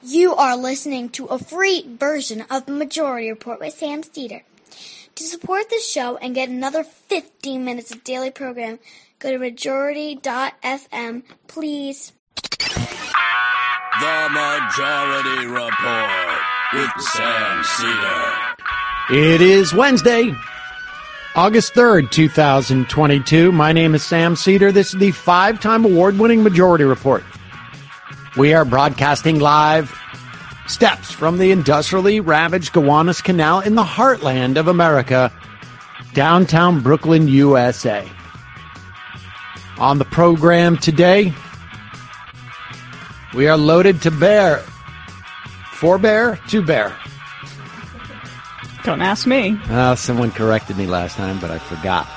You are listening to a free version of the Majority Report with Sam Steeder. To support this show and get another 15 minutes of daily program, go to majority.fm, please. The Majority Report with Sam Steeder. It is Wednesday, August 3rd, 2022. My name is Sam Steeder. This is the 5-time award-winning Majority Report. We are broadcasting live steps from the industrially ravaged Gowanus Canal in the heartland of America, downtown Brooklyn, USA. On the program today, we are loaded to bear. To bear. Don't ask me. Someone corrected me last time, but I forgot.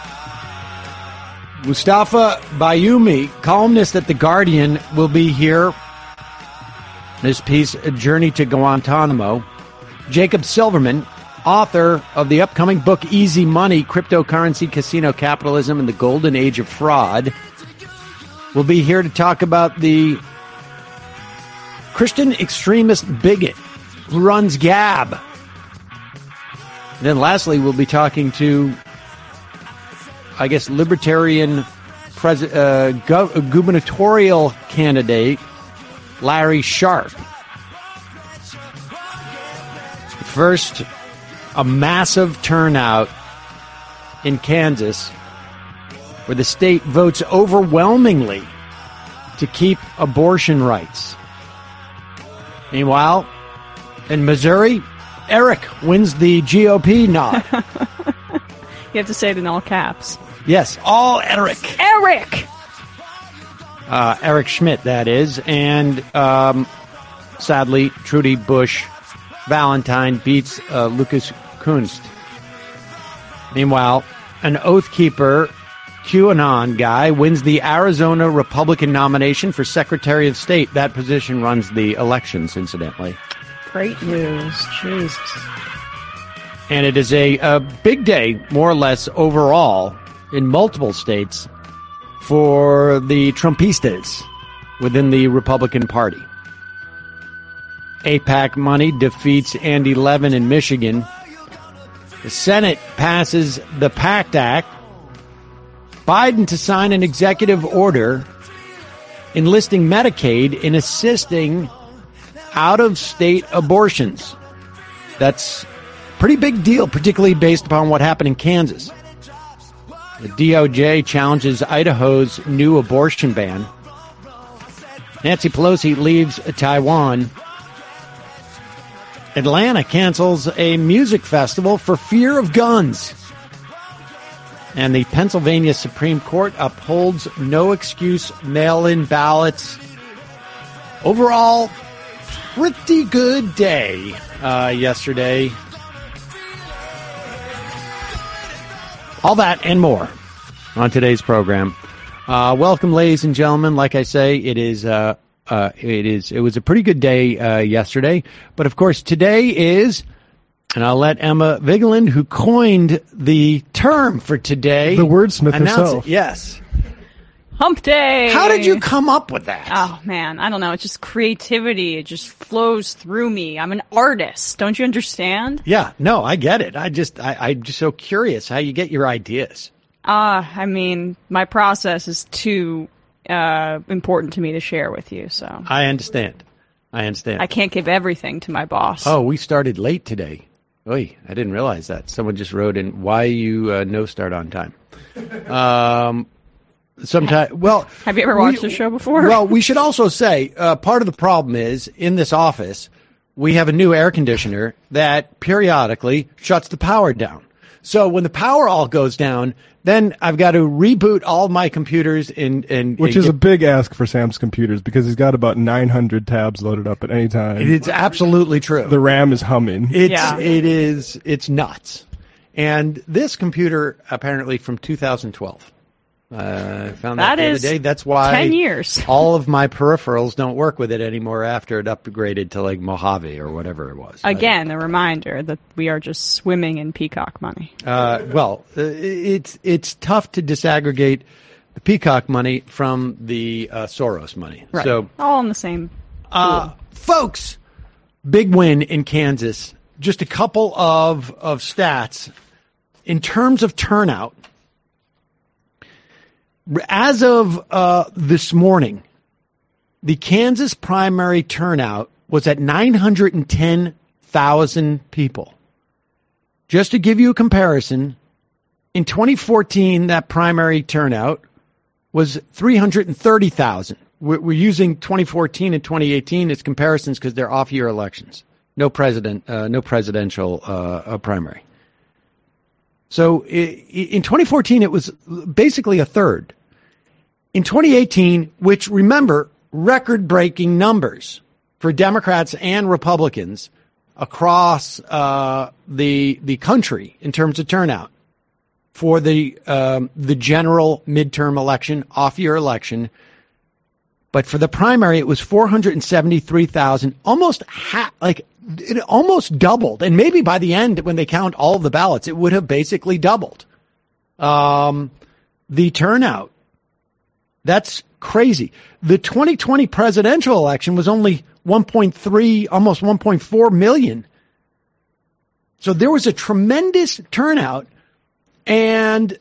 Mustafa Bayoumi, columnist at The Guardian, will be here. This piece, A Journey to Guantanamo. Jacob Silverman, author of the upcoming book Easy Money, Cryptocurrency, Casino Capitalism, and the Golden Age of Fraud, will be here to talk about the Christian extremist bigot who runs Gab. And then lastly, we'll be talking to, libertarian gubernatorial candidate Larry Sharpe. First, a massive turnout in Kansas, where the state votes overwhelmingly to keep abortion rights. Meanwhile, in Missouri, Eric wins the GOP nod. You have to say it in all caps. Yes, all Eric. Eric! Eric Schmidt, that is. And sadly, Trudy Bush Valentine beats Lucas Kunst. Meanwhile, an Oath Keeper QAnon guy wins the Arizona Republican nomination for Secretary of State. That position runs the elections, incidentally. Great news. Jesus. And it is a big day, more or less, overall, in multiple states for the Trumpistas within the Republican Party. AIPAC money defeats Andy Levin in Michigan. The Senate passes the PACT Act. Biden to sign an executive order enlisting Medicaid in assisting out-of-state abortions. That's a pretty big deal, particularly based upon what happened in Kansas. The DOJ challenges Idaho's new abortion ban. Nancy Pelosi leaves Taiwan. Atlanta cancels a music festival for fear of guns. And the Pennsylvania Supreme Court upholds no-excuse mail-in ballots. Overall, pretty good day yesterday. All that and more on today's program. Welcome, ladies and gentlemen. Like I say, it was a pretty good day yesterday, but of course today is, and I'll let Emma Vigeland, who coined the term for today, the wordsmith herself. Yes. Hump Day! How did you come up with that? Oh, man, I don't know. It's just creativity. It just flows through me. I'm an artist. Don't you understand? Yeah, no, I get it. I'm just so curious how you get your ideas. My process is too important to me to share with you, so. I understand. I can't give everything to my boss. Oh, we started late today. Oy, I didn't realize that. Someone just wrote in, why you no start on time? Have you ever watched the show before? Well, we should also say part of the problem is in this office we have a new air conditioner that periodically shuts the power down. So when the power all goes down, then I've got to reboot all my computers which is a big ask for Sam's computers because he's got about 900 tabs loaded up at any time. It's absolutely true. The RAM is humming. It's nuts. And this computer apparently from 2012. I found that the other day. That's why 10 years. all of my peripherals don't work with it anymore after it upgraded to like Mojave or whatever it was. Again, a reminder that we are just swimming in peacock money. It's tough to disaggregate the peacock money from the Soros money. Right. So all in the same folks, Big win in Kansas. Just a couple of stats. In terms of turnout, as of this morning, the Kansas primary turnout was at 910,000 people. Just to give you a comparison, in 2014, that primary turnout was 330,000. We're using 2014 and 2018 as comparisons because they're off-year elections. No presidential primary. So in 2014, it was basically a third. In 2018, which, remember, record-breaking numbers for Democrats and Republicans across the country in terms of turnout for the general midterm election, off-year election. But for the primary, it was 473,000, it almost doubled. And maybe by the end, when they count all of the ballots, it would have basically doubled the turnout. That's crazy. The 2020 presidential election was only 1.3, almost 1.4 million. So there was a tremendous turnout, and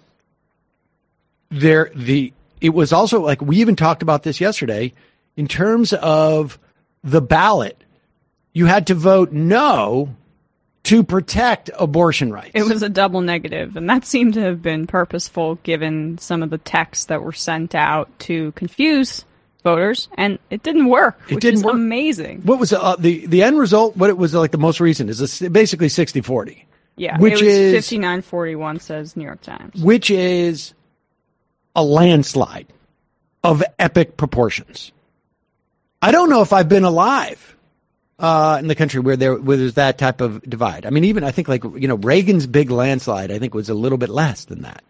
it was also, like, we even talked about this yesterday, in terms of the ballot, you had to vote no to protect abortion rights. It was a double negative, and that seemed to have been purposeful given some of the texts that were sent out to confuse voters, and it didn't work, which is amazing. What was the end result? What it was, like, the most recent is basically 60-40. Yeah, which it was 59-41, says New York Times. Which is a landslide of epic proportions. I don't know if I've been alive in the country where there's that type of divide. I mean, even I think, like, Reagan's big landslide, I think, was a little bit less than that,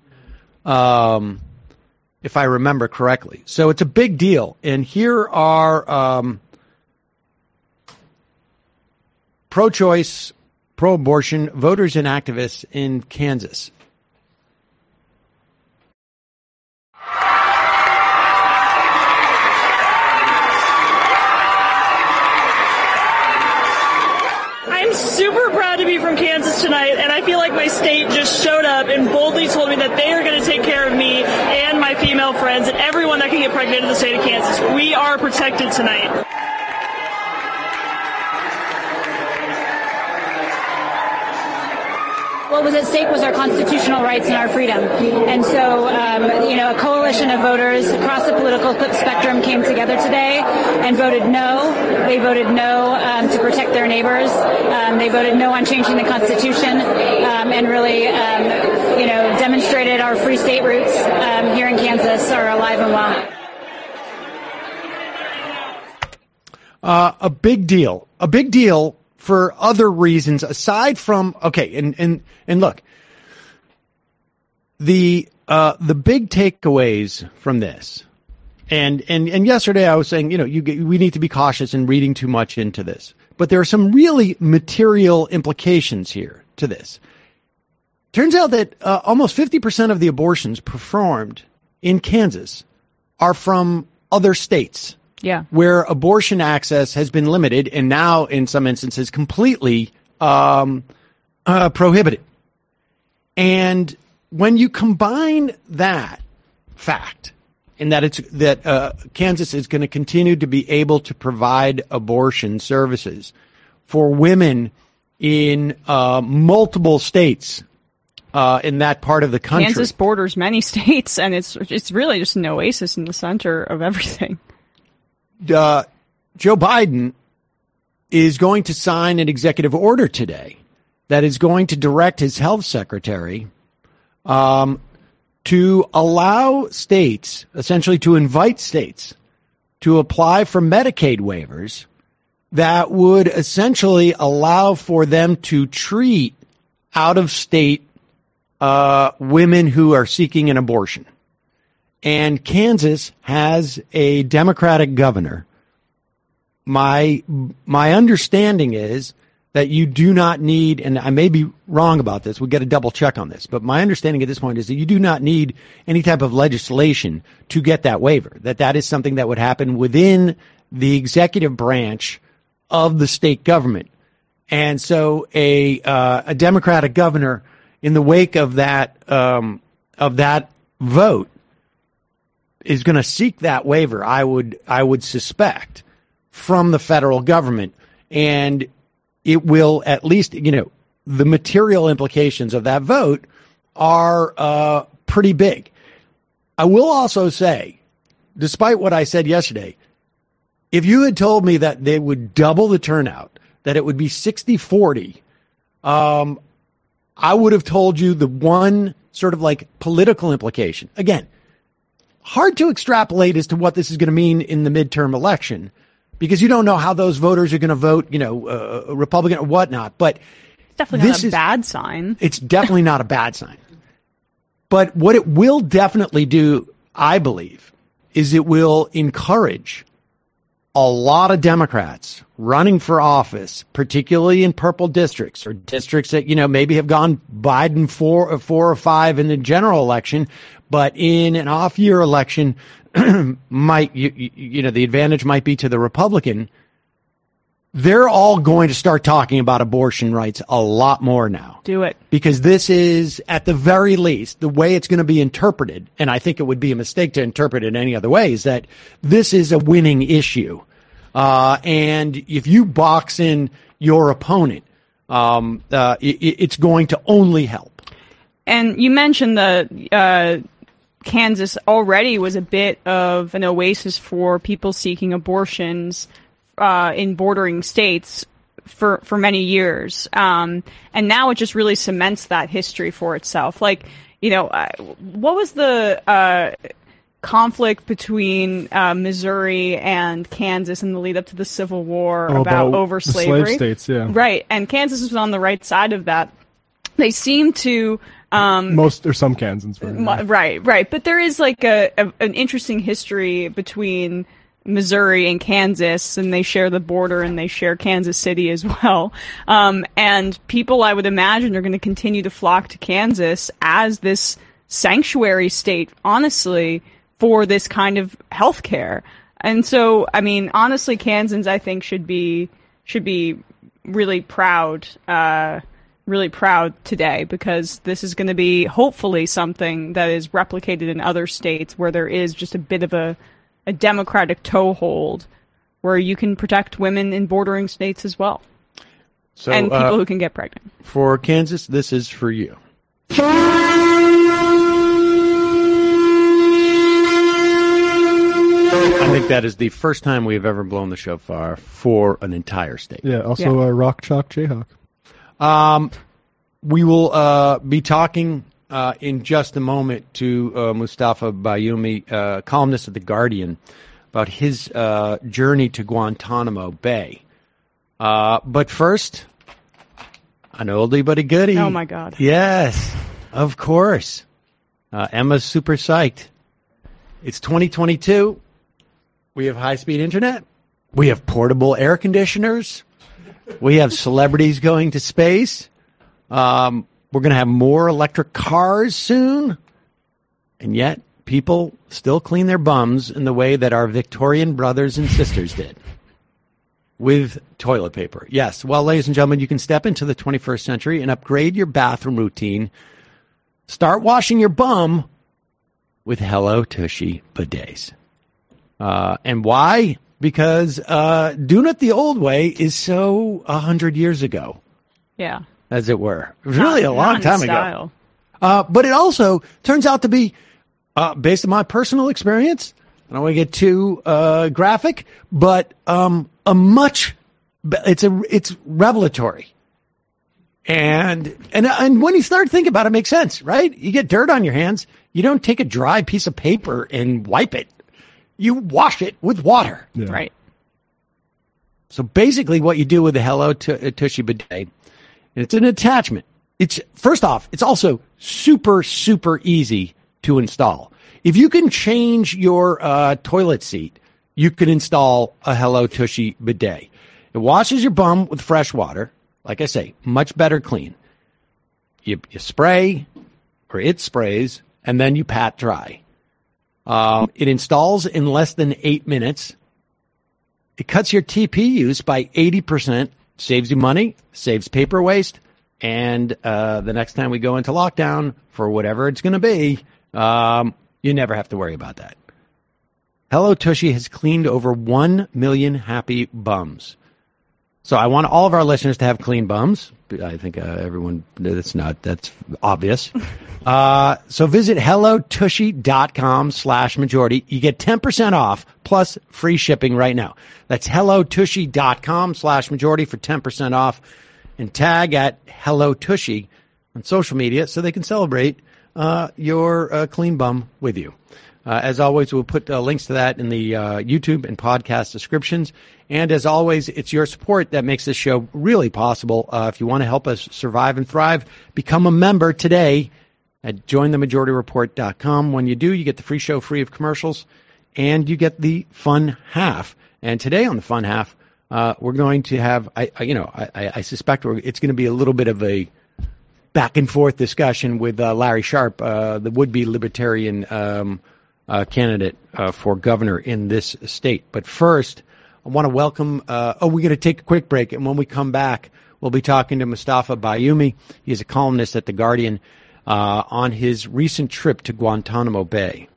if I remember correctly. So it's a big deal. And here are pro-choice, pro-abortion voters and activists in Kansas. I'm super proud to be from Kansas tonight, and I feel like my state just showed up and boldly told me that they are going to take care of me and my female friends and everyone that can get pregnant in the state of Kansas. We are protected tonight. What was at stake was our constitutional rights and our freedom. And so, a coalition of voters across the political spectrum came together today and voted no. They voted no to protect their neighbors. They voted no on changing the Constitution and really, demonstrated our free state roots here in Kansas are alive and well. A big deal. A big deal for other reasons aside from, okay, and look, the big takeaways from this, and yesterday I was saying, we need to be cautious in reading too much into this, but there are some really material implications here to this. Turns out that almost 50% of the abortions performed in Kansas are from other states. Yeah. Where abortion access has been limited and now, in some instances, completely prohibited. And when you combine that fact, in that Kansas is going to continue to be able to provide abortion services for women in multiple states in that part of the country. Kansas borders many states, and it's really just an oasis in the center of everything. Joe Biden is going to sign an executive order today that is going to direct his health secretary to allow states, essentially to invite states to apply for Medicaid waivers that would essentially allow for them to treat out-of-state women who are seeking an abortion. And Kansas has a Democratic governor. My understanding is that you do not need, and I may be wrong about this, we'll get a double check on this, but my understanding at this point is that you do not need any type of legislation to get that waiver, that is something that would happen within the executive branch of the state government. And so a Democratic governor, in the wake of that vote, is going to seek that waiver, I would suspect, from the federal government. And it will, at least, the material implications of that vote are pretty big. I will also say, despite what I said yesterday, if you had told me that they would double the turnout, that it would be 60-40, I would have told you the one sort of like political implication. Again, hard to extrapolate as to what this is going to mean in the midterm election, because you don't know how those voters are going to vote, Republican or whatnot. But it's definitely not a bad sign. It's definitely not a bad sign. But what it will definitely do, I believe, is it will encourage a lot of Democrats running for office, particularly in purple districts or districts that, maybe have gone Biden 4 or 5 in the general election, but in an off-year election, the advantage might be to the Republican. They're all going to start talking about abortion rights a lot more now. Do it. Because this is, at the very least, the way it's going to be interpreted, and I think it would be a mistake to interpret it any other way, is that this is a winning issue. And if you box in your opponent, it's going to only help. And you mentioned the Kansas already was a bit of an oasis for people seeking abortions in bordering states for many years. And now it just really cements that history for itself. What was the conflict between Missouri and Kansas in the lead up to the Civil War about over slavery? Slave states, yeah. Right. And Kansas was on the right side of that. They seem to... most or some Kansans. Right. But there is like an interesting history between Missouri and Kansas, and they share the border and they share Kansas City as well. And people, I would imagine, are going to continue to flock to Kansas as this sanctuary state, honestly, for this kind of health care. And so, I mean, honestly, Kansans, I think, should be really proud today, because this is going to be hopefully something that is replicated in other states where there is just a bit of a Democratic toehold where you can protect women in bordering states as well. So, and people who can get pregnant. For Kansas, this is for you. I think that is the first time we have ever blown the shofar for an entire state. Yeah, also Rock Chalk Jayhawk. We will be talking in just a moment to Mustafa Bayoumi, columnist of The Guardian, about his journey to Guantanamo Bay. But first, an oldie but a goodie. Oh, my God. Yes, of course. Emma's super psyched. It's 2022. We have high-speed internet. We have portable air conditioners. We have celebrities going to space. We're going to have more electric cars soon. And yet, people still clean their bums in the way that our Victorian brothers and sisters did. With toilet paper. Yes. Well, ladies and gentlemen, you can step into the 21st century and upgrade your bathroom routine. Start washing your bum with Hello Tushy bidets. And why? Because doing it the old way is so 100 years ago. Yeah. As it were. It was really a long time ago. But it also turns out to be, based on my personal experience, I don't want to get too graphic, but it's revelatory. And when you start thinking about it, it makes sense, right? You get dirt on your hands, you don't take a dry piece of paper and wipe it. You wash it with water. Yeah. Right. So basically what you do with the Hello Tushy bidet, it's an attachment. It's, first off, it's also super, super easy to install. If you can change your toilet seat, you can install a Hello Tushy bidet. It washes your bum with fresh water. Like I say, much better clean. You spray, or it sprays, and then you pat dry. It installs in less than 8 minutes. It cuts your TP use by 80%, saves you money, saves paper waste, and the next time we go into lockdown, for whatever it's going to be, you never have to worry about that. Hello Tushy has cleaned over 1 million happy bums. So I want all of our listeners to have clean bums. I think everyone, that's obvious. So visit hellotushy.com/majority. You get 10% off plus free shipping right now. That's hellotushy.com/majority for 10% off, and tag at hellotushy on social media so they can celebrate your clean bum with you. As always, we'll put links to that in the YouTube and podcast descriptions. And as always, it's your support that makes this show really possible. If you want to help us survive and thrive, become a member today at jointhemajorityreport.com. When you do, you get the free show free of commercials, and you get the fun half. And today on the fun half, we're going to have, I suspect it's going to be a little bit of a back and forth discussion with Larry Sharpe, the would-be libertarian candidate for governor in this state. But first, I want to welcome, we're going to take a quick break, and when we come back, we'll be talking to Mustafa Bayoumi. He's a columnist at The Guardian on his recent trip to Guantanamo Bay.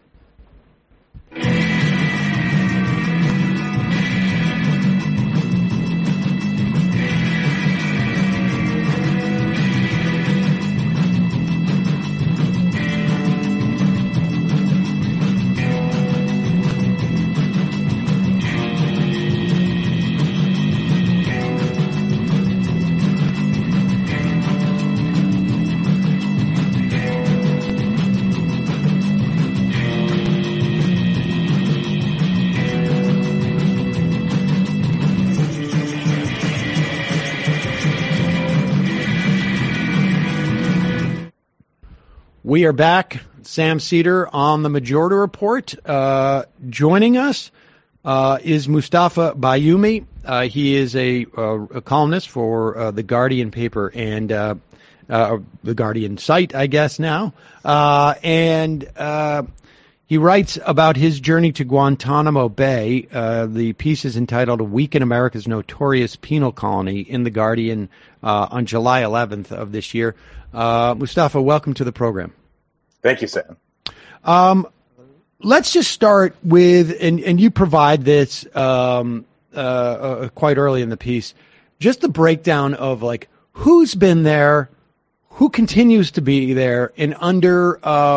We are back. Sam Seder on the Majority Report. Joining us is Mustafa Bayoumi. He is a columnist for The Guardian paper and The Guardian site, I guess, now. And he writes about his journey to Guantanamo Bay. The piece is entitled "A Week in America's Notorious Penal Colony" in The Guardian on July 11th of this year. Mustafa, welcome to the program. Thank you, Sam. Let's just start with, and you provide this quite early in the piece, just the breakdown of like who's been there, who continues to be there, and under,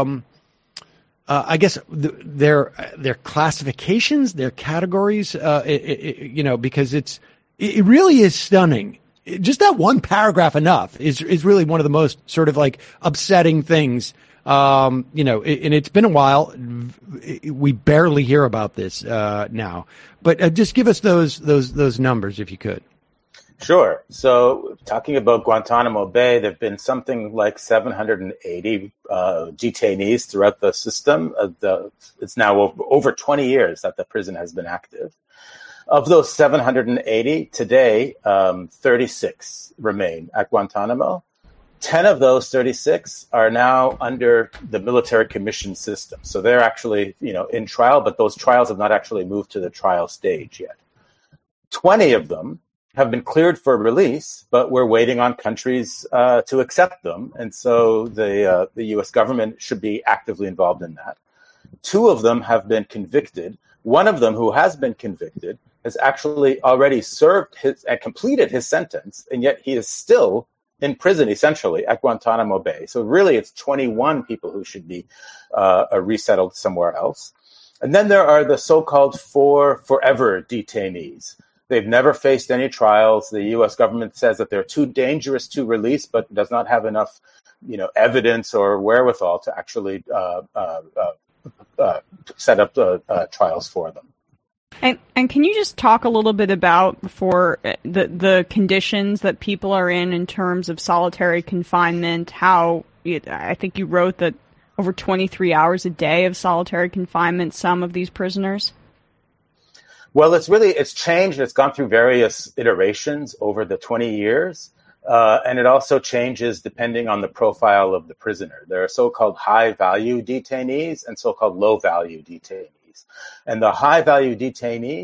I guess their classifications, their categories, because it really is stunning. Just that one paragraph enough is really one of the most sort of like upsetting things. And it's been a while. We barely hear about this now, but just give us those numbers if you could. Sure. So talking about Guantanamo Bay, there have been something like 780 detainees throughout the system. It's now over 20 years that the prison has been active. Of those 780, today, 36 remain at Guantanamo. 10 of those 36 are now under the military commission system. So they're actually, in trial, but those trials have not actually moved to the trial stage yet. 20 of them have been cleared for release, but we're waiting on countries to accept them. And so the U.S. government should be actively involved in that. 2 of them have been convicted. One of them, who has been convicted, has actually already served and completed his sentence, and yet he is still in prison, essentially, at Guantanamo Bay. So really, it's 21 people who should be resettled somewhere else. And then there are the so-called 4 forever detainees. They've never faced any trials. The U.S. government says that they're too dangerous to release, but does not have enough, evidence or wherewithal to actually set up trials for them. And can you just talk a little bit about for the conditions that people are in terms of solitary confinement? How I think you wrote that over 23 hours a day of solitary confinement, some of these prisoners. Well, it's changed. It's gone through various iterations over the 20 years. And it also changes depending on the profile of the prisoner. There are so-called high-value detainees and so-called low-value detainees. And the high-value detainees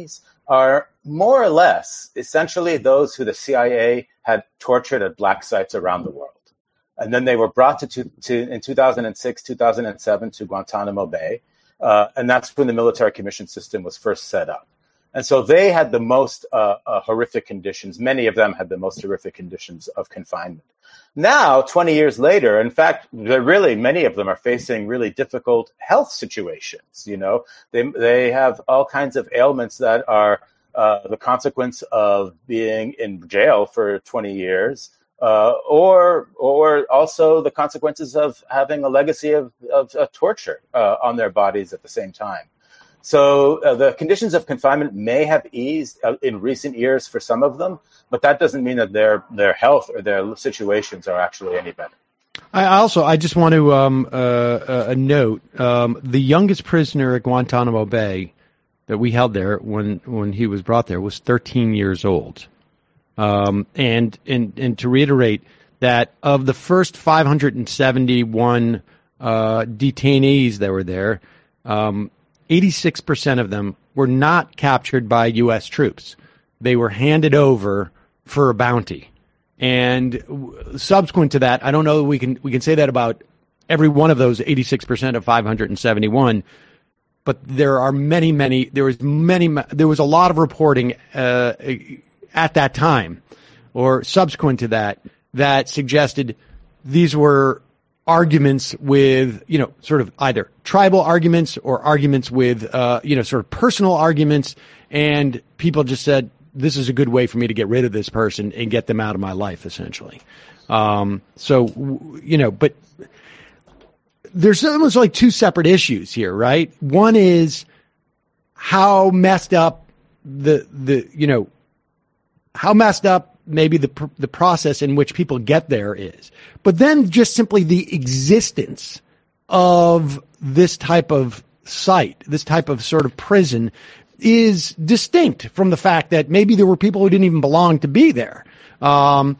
are more or less essentially those who the CIA had tortured at black sites around the world. And then they were brought in 2006, 2007 to Guantanamo Bay. And that's when the military commission system was first set up. And so they had the most horrific conditions. Many of them had the most horrific conditions of confinement. Now, 20 years later, in fact, many of them are facing really difficult health situations. You know, they have all kinds of ailments that are the consequence of being in jail for 20 years, or also the consequences of having a legacy of torture on their bodies at the same time. So the conditions of confinement may have eased in recent years for some of them, but that doesn't mean that their health or their situations are actually any better. I just want to note the youngest prisoner at Guantanamo Bay that we held there when he was brought there was 13 years old. And to reiterate that of the first 571 detainees that were there, 86% of them were not captured by U.S. troops. They were handed over for a bounty. And subsequent to that, I don't know that we can say that about every one of those 86% of 571. But there are there was a lot of reporting at that time or subsequent to that suggested these were arguments with, sort of either tribal arguments or arguments with, sort of personal arguments. And people just said, this is a good way for me to get rid of this person and get them out of my life, essentially. But there's almost like two separate issues here, right? One is how messed up how messed up maybe the process in which people get there is. But then just simply the existence of this type of site, this type of sort of prison is distinct from the fact that maybe there were people who didn't even belong to be there. Tell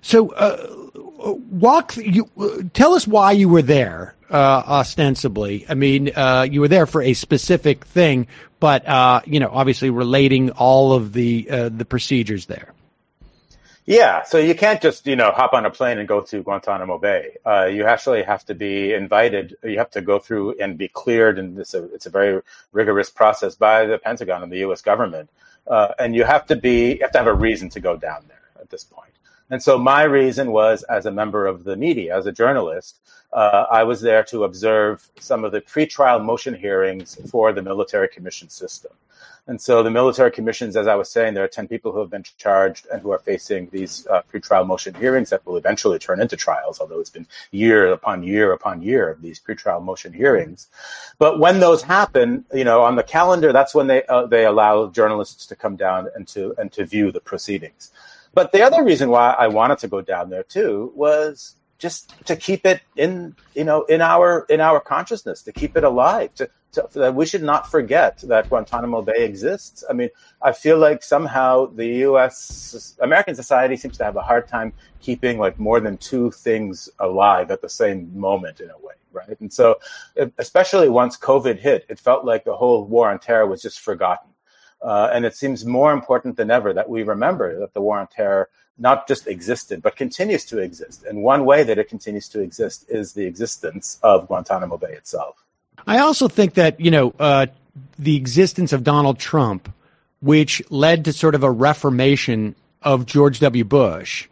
us why you were there, ostensibly. I mean, you were there for a specific thing, but, obviously relating all of the procedures there. Yeah, so you can't just, hop on a plane and go to Guantanamo Bay. You actually have to be invited. You have to go through and be cleared, and it's a very rigorous process by the Pentagon and the U.S. government. And you have to have a reason to go down there at this point. And so my reason was, as a member of the media, as a journalist, I was there to observe some of the pretrial motion hearings for the military commission system. And so the military commissions, as I was saying, there are 10 people who have been charged and who are facing these pretrial motion hearings that will eventually turn into trials, although it's been year upon year upon year of these pretrial motion hearings. But when those happen, on the calendar, that's when they allow journalists to come down and to view the proceedings. But the other reason why I wanted to go down there too was just to keep it in our consciousness, to keep it alive, that we should not forget that Guantanamo Bay exists. I mean, I feel like somehow the American society seems to have a hard time keeping like more than two things alive at the same moment in a way, right? And so, especially once COVID hit, it felt like the whole war on terror was just forgotten. And it seems more important than ever that we remember that the war on terror not just existed, but continues to exist. And one way that it continues to exist is the existence of Guantanamo Bay itself. I also think that, the existence of Donald Trump, which led to sort of a reformation of George W. Bush,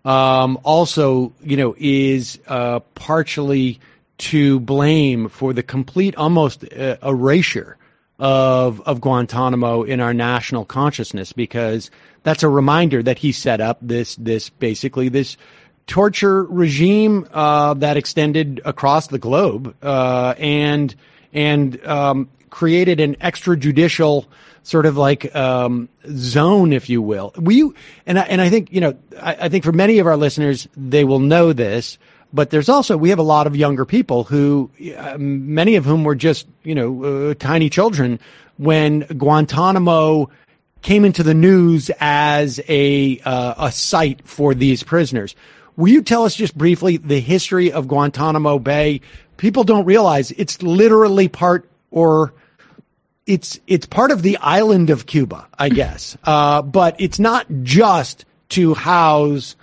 also, is partially to blame for the complete almost erasure of Guantanamo in our national consciousness, because that's a reminder that he set up this torture regime that extended across the globe and created an extrajudicial sort of like zone, if you will. I think I think for many of our listeners, they will know this. But we have a lot of younger people who, many of whom were just, tiny children when Guantanamo came into the news as a site for these prisoners. Will you tell us just briefly the history of Guantanamo Bay? People don't realize it's literally part, or it's part of the island of Cuba, I guess. But it's not just to house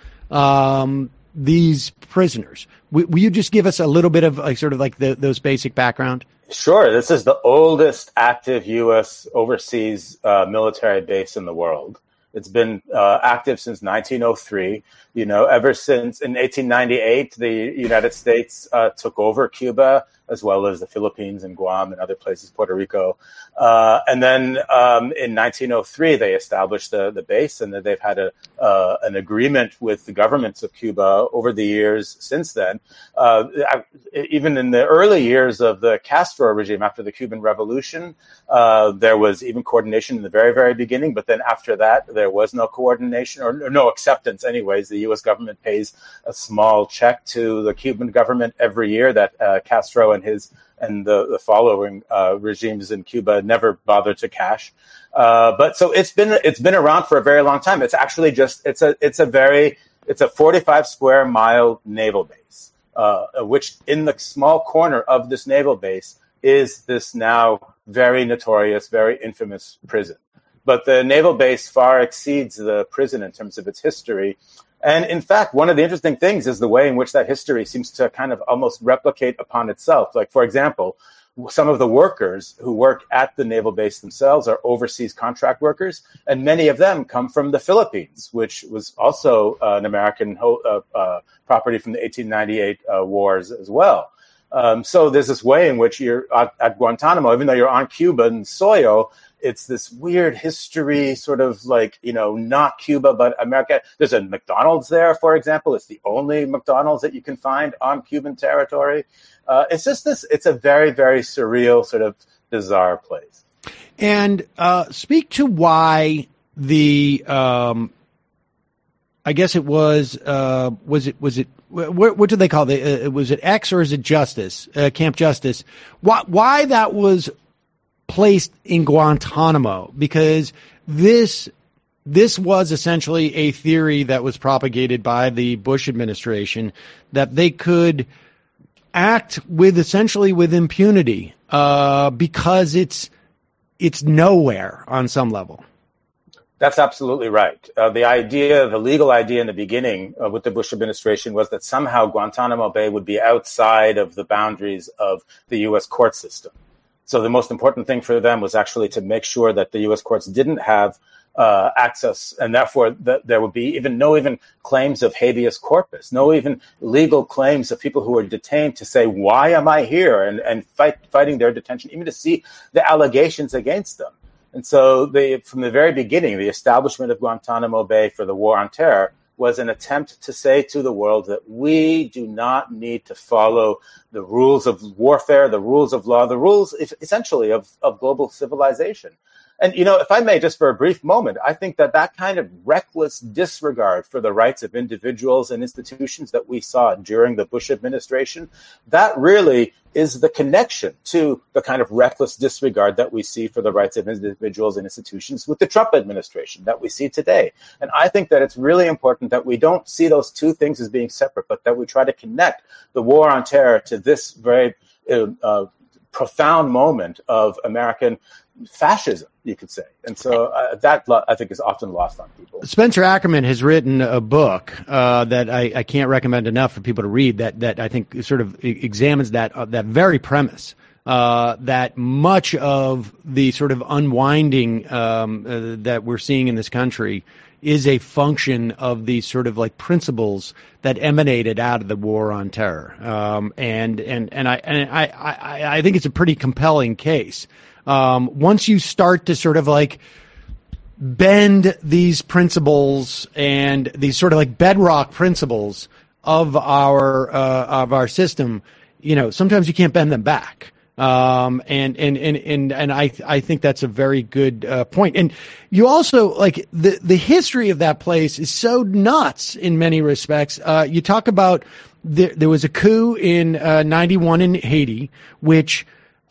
these prisoners. Will you just give us a little bit of those basic background? Sure. This is the oldest active U.S. overseas military base in the world. It's been active since 1903. Ever since in 1898, the United States took over Cuba, as well as the Philippines and Guam and other places, Puerto Rico. And then in 1903, they established the base, and then they've had an agreement with the governments of Cuba over the years since then. Even in the early years of the Castro regime, after the Cuban Revolution, there was even coordination in the very, very beginning. But then after that, there was no coordination or no acceptance anyways. The U.S. government pays a small check to the Cuban government every year that Castro and the following regimes in Cuba never bothered to cash. But so it's been around for a very long time. It's actually it's a 45 square mile naval base, which in the small corner of this naval base is this now very notorious, very infamous prison. But the naval base far exceeds the prison in terms of its history. And in fact, one of the interesting things is the way in which that history seems to kind of almost replicate upon itself. Like, for example, some of the workers who work at the naval base themselves are overseas contract workers, and many of them come from the Philippines, which was also an American property from the 1898 wars as well. So there's this way in which you're at Guantanamo, even though you're on Cuban soil, it's this weird history, sort of like, not Cuba, but America. There's a McDonald's there, for example. It's the only McDonald's that you can find on Cuban territory. It's a very, very surreal, sort of bizarre place. And speak to why the, I guess it was it, what do they call it? Was it X or is it Justice, Camp Justice? Why that was placed in Guantanamo? Because this was essentially a theory that was propagated by the Bush administration that they could act with impunity because it's nowhere on some level. That's absolutely right. The legal idea in the beginning with the Bush administration was that somehow Guantanamo Bay would be outside of the boundaries of the U.S. court system. So the most important thing for them was actually to make sure that the U.S. courts didn't have access, and therefore there would be no claims of habeas corpus, no even legal claims of people who were detained to say, why am I here, and fighting their detention, even to see the allegations against them. And so from the very beginning, the establishment of Guantanamo Bay for the war on terror was an attempt to say to the world that we do not need to follow the rules of warfare, the rules of law, the rules essentially of global civilization. And, if I may, just for a brief moment, I think that kind of reckless disregard for the rights of individuals and institutions that we saw during the Bush administration, that really is the connection to the kind of reckless disregard that we see for the rights of individuals and institutions with the Trump administration that we see today. And I think that it's really important that we don't see those two things as being separate, but that we try to connect the war on terror to this very profound moment of American fascism, you could say. And so that, I think, is often lost on people. Spencer Ackerman has written a book that I can't recommend enough for people to read that I think sort of examines that very premise, that much of the sort of unwinding that we're seeing in this country is a function of these sort of like principles that emanated out of the war on terror. And I think it's a pretty compelling case. Once you start to sort of like bend these principles and these sort of like bedrock principles of our system, sometimes you can't bend them back. And I think that's a very good point. And you also like the history of that place is so nuts in many respects. You talk about there was a coup in 91 in Haiti, which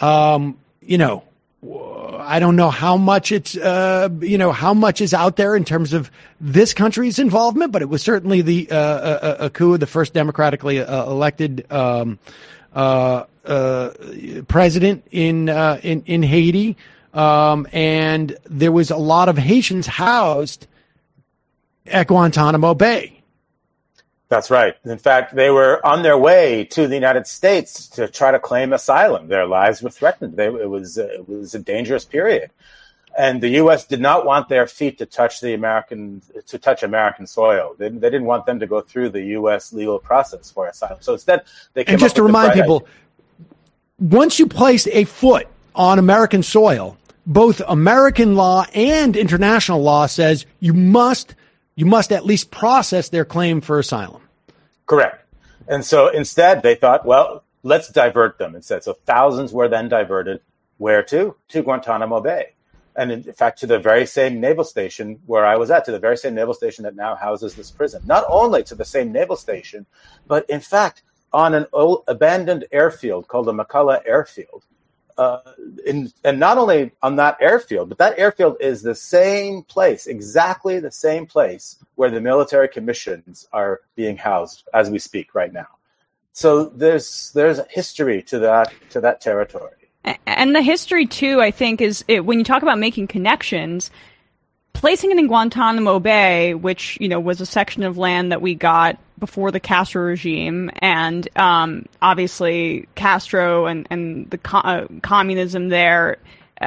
I don't know how much it's how much is out there in terms of this country's involvement, but it was certainly a coup of the first democratically elected president in Haiti. and there was a lot of Haitians housed at Guantanamo Bay. That's right. In fact, they were on their way to the United States to try to claim asylum. Their lives were threatened. It was a dangerous period, and the U.S. did not want their feet to touch American soil. They didn't want them to go through the U.S. legal process for asylum. So instead, they came and just up to with remind people, once you place a foot on American soil, both American law and international law says you must at least process their claim for asylum. Correct. And so instead they thought, well, let's divert them instead. So thousands were then diverted. Where to? To Guantanamo Bay. And in fact, to the very same naval station where I was at, to the very same naval station that now houses this prison. Not only to the same naval station, but in fact, on an old abandoned airfield called the McCullough Airfield. And not only on that airfield, but that airfield is the same place, exactly the same place where the military commissions are being housed as we speak right now. So there's a history to that territory. And the history too, I think, is when you talk about making connections, placing it in Guantanamo Bay, which was a section of land that we got before the Castro regime, and obviously Castro and the communism there,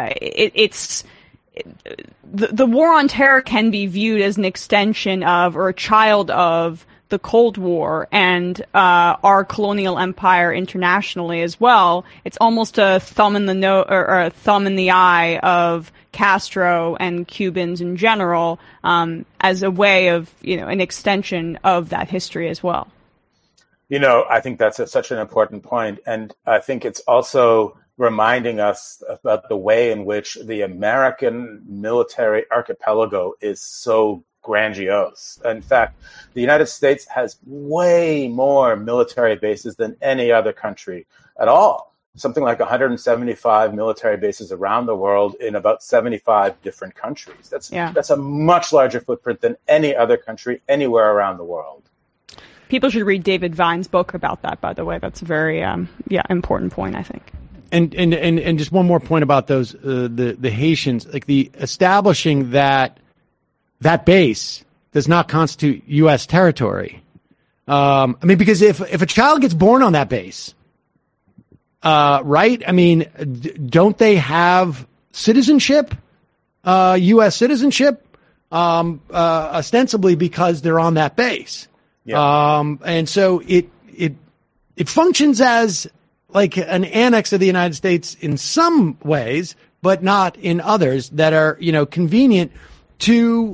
the war on terror can be viewed as an extension of or a child of the Cold War and our colonial empire internationally as well. It's almost a thumb in the or a thumb in the eye of Castro and Cubans in general, as a way of, an extension of that history as well. I think that's such an important point. And I think it's also reminding us about the way in which the American military archipelago is so grandiose. In fact, the United States has way more military bases than any other country at all. Something like 175 military bases around the world in about 75 different countries. That's a much larger footprint than any other country anywhere around the world. People should read David Vine's book about that, by the way. That's a very important point, I think. And just one more point about those the Haitians, like the establishing that base does not constitute U.S. territory. Because if a child gets born on that base, right? Don't they have citizenship, U.S. citizenship, ostensibly because they're on that base. Yeah. And so it functions as like an annex of the United States in some ways, but not in others that are, convenient to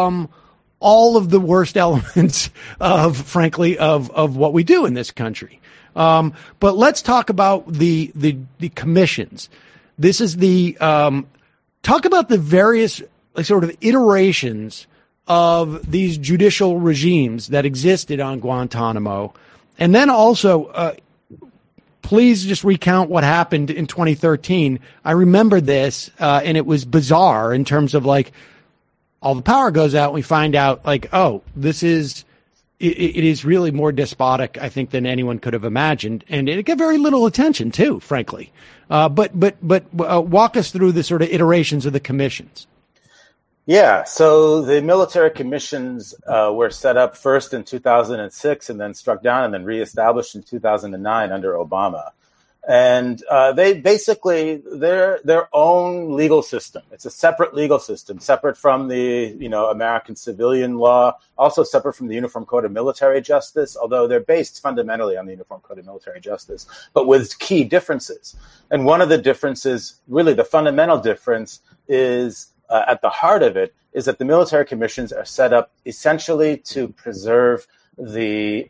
all of the worst elements of what we do in this country. But let's talk about the commissions. This is talk about the various sort of iterations of these judicial regimes that existed on Guantanamo. And then also, please just recount what happened in 2013. I remember this, and it was bizarre in terms of all the power goes out and we find out this is, it is really more despotic, I think, than anyone could have imagined. And it got very little attention too, frankly. But walk us through the sort of iterations of the commissions. Yeah, so the military commissions were set up first in 2006 and then struck down and then reestablished in 2009 under Obama. And they basically, they're their own legal system. It's a separate legal system, separate from the, American civilian law, also separate from the Uniform Code of Military Justice, although they're based fundamentally on the Uniform Code of Military Justice, but with key differences. And one of the differences, really the fundamental difference, is at the heart of it, is that the military commissions are set up essentially to preserve the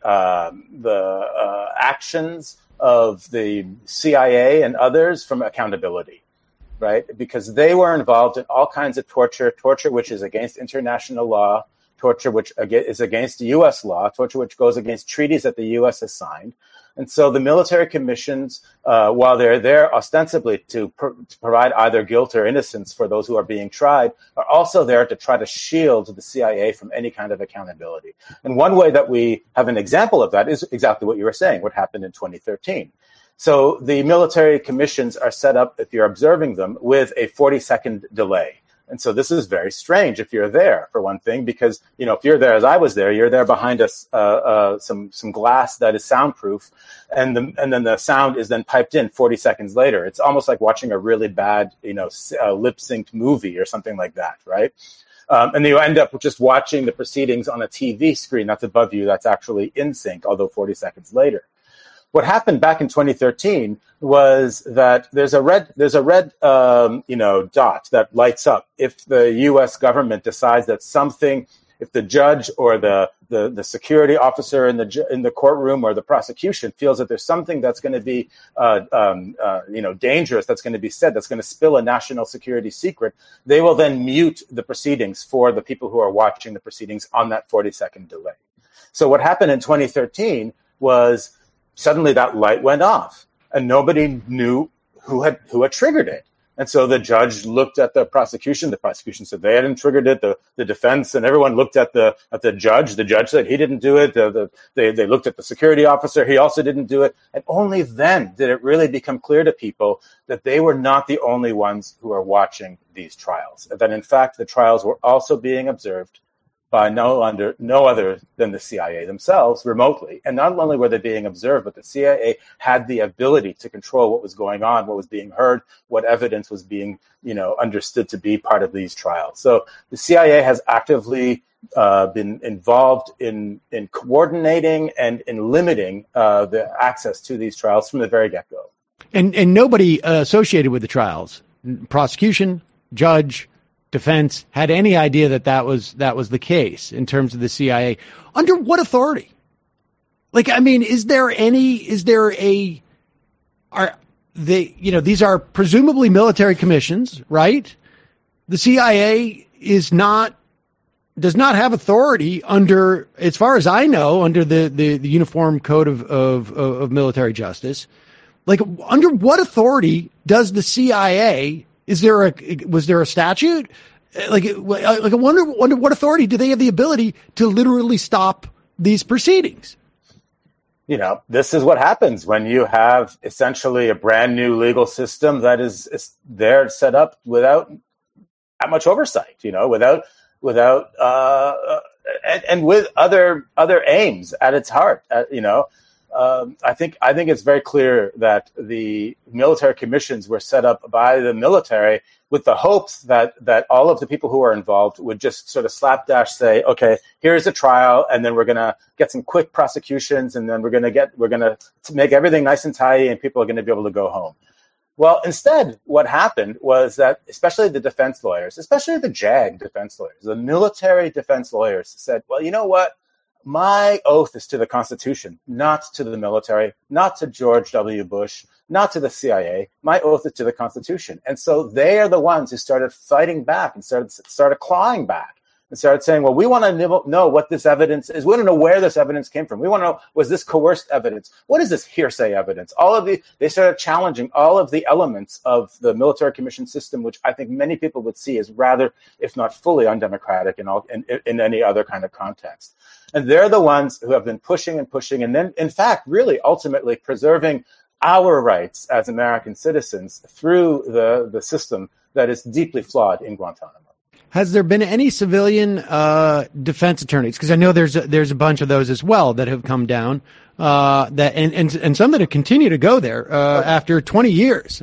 actions of the CIA and others from accountability, right? Because they were involved in all kinds of torture which is against international law, torture which is against U.S. law, torture which goes against treaties that the U.S. has signed. And so the military commissions, while they're there ostensibly to provide either guilt or innocence for those who are being tried, are also there to try to shield the CIA from any kind of accountability. And one way that we have an example of that is exactly what you were saying, what happened in 2013. So the military commissions are set up, if you're observing them, with a 40-second delay. And so this is very strange if you're there, for one thing, because, if you're there as I was there, you're there behind us, some glass that is soundproof, and then the sound is then piped in 40 seconds later. It's almost like watching a really bad, lip-synced movie or something like that, right? And you end up just watching the proceedings on a TV screen that's above you that's actually in sync, although 40 seconds later. What happened back in 2013 was that there's a red dot that lights up if the U.S. government decides that something, if the judge or the security officer in the courtroom or the prosecution feels that there's something that's going to be dangerous, that's going to be said, that's going to spill a national security secret, they will then mute the proceedings for the people who are watching the proceedings on that 40-second delay. So what happened in 2013 was suddenly that light went off and nobody knew who had triggered it. And so the judge looked at the prosecution. The prosecution said they hadn't triggered it. The defense and everyone looked at the judge. The judge said he didn't do it. They looked at the security officer. He also didn't do it. And only then did it really become clear to people that they were not the only ones who are watching these trials. That in fact the trials were also being observed by no other than the CIA themselves remotely. And not only were they being observed, but the CIA had the ability to control what was going on, what was being heard, what evidence was being, understood to be part of these trials. So the CIA has actively been involved in coordinating and in limiting the access to these trials from the very get-go. And nobody associated with the trials, prosecution, judge, defense, had any idea that was the case in terms of the CIA. Under what authority? These are presumably military commissions, right? The CIA does not have authority under, as far as I know, under the Uniform Code of Military Justice. Under what authority does the CIA? Was there a statute? I wonder what authority do they have the ability to literally stop these proceedings? This is what happens when you have essentially a brand new legal system that is there set up without that much oversight, without and with other aims at its heart, I think it's very clear that the military commissions were set up by the military with the hopes that all of the people who are involved would just sort of slapdash say, okay, here's a trial, and then we're going to get some quick prosecutions, and then we're going to make everything nice and tidy, and people are going to be able to go home. Well, instead, what happened was that especially the defense lawyers, especially the JAG defense lawyers, the military defense lawyers said, well, you know what? My oath is to the Constitution, not to the military, not to George W. Bush, not to the CIA. My oath is to the Constitution. And so they are the ones who started fighting back and started clawing back and started saying, well, we want to know what this evidence is. We want to know where this evidence came from. We want to know, was this coerced evidence? What is this hearsay evidence? They started challenging all of the elements of the military commission system, which I think many people would see as rather, if not fully undemocratic in any other kind of context. And they're the ones who have been pushing and pushing, and then, in fact, really ultimately preserving our rights as American citizens through the system that is deeply flawed in Guantanamo. Has there been any civilian defense attorneys? Because I know there's a bunch of those as well that have come down, and some that have continued to go there after 20 years.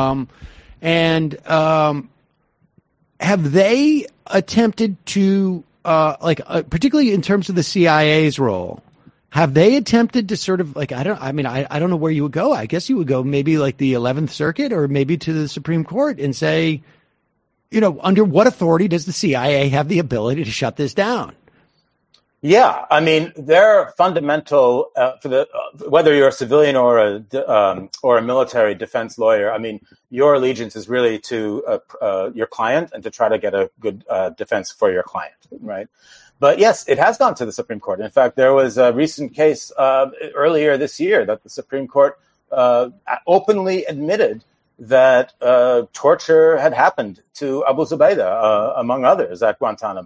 Have they attempted to? Particularly in terms of the CIA's role, have they attempted to sort of I don't know where you would go. I guess you would go maybe like the 11th Circuit or maybe to the Supreme Court and say, under what authority does the CIA have the ability to shut this down? Yeah, their fundamental whether you're a civilian or a military defense lawyer. Your allegiance is really to your client and to try to get a good defense for your client, right? But yes, it has gone to the Supreme Court. In fact, there was a recent case earlier this year that the Supreme Court openly admitted that torture had happened to Abu Zubaydah, among others, at Guantanamo.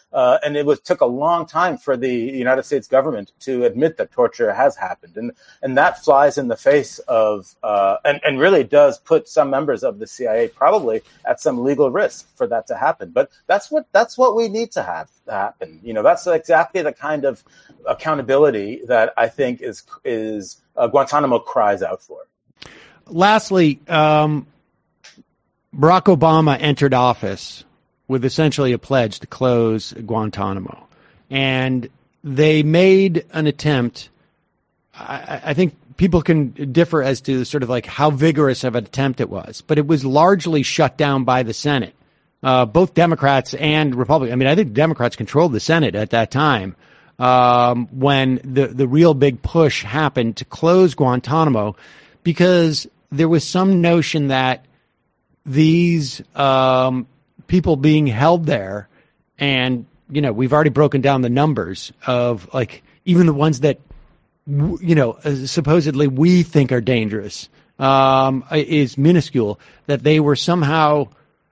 And it took a long time for the United States government to admit that torture has happened. And that flies in the face of, and really does put some members of the CIA probably at some legal risk for that to happen. But that's what we need to have happen. That's exactly the kind of accountability that I think is Guantanamo cries out for. Lastly, Barack Obama entered office with essentially a pledge to close Guantanamo. And they made an attempt. I think people can differ as to sort of like how vigorous of an attempt it was, but it was largely shut down by the Senate. Both Democrats and Republicans. I mean, I think Democrats controlled the Senate at that time when the real big push happened to close Guantanamo, because there was some notion that these people being held there, and we've already broken down the numbers of like even the ones that supposedly we think are dangerous is minuscule, that they were somehow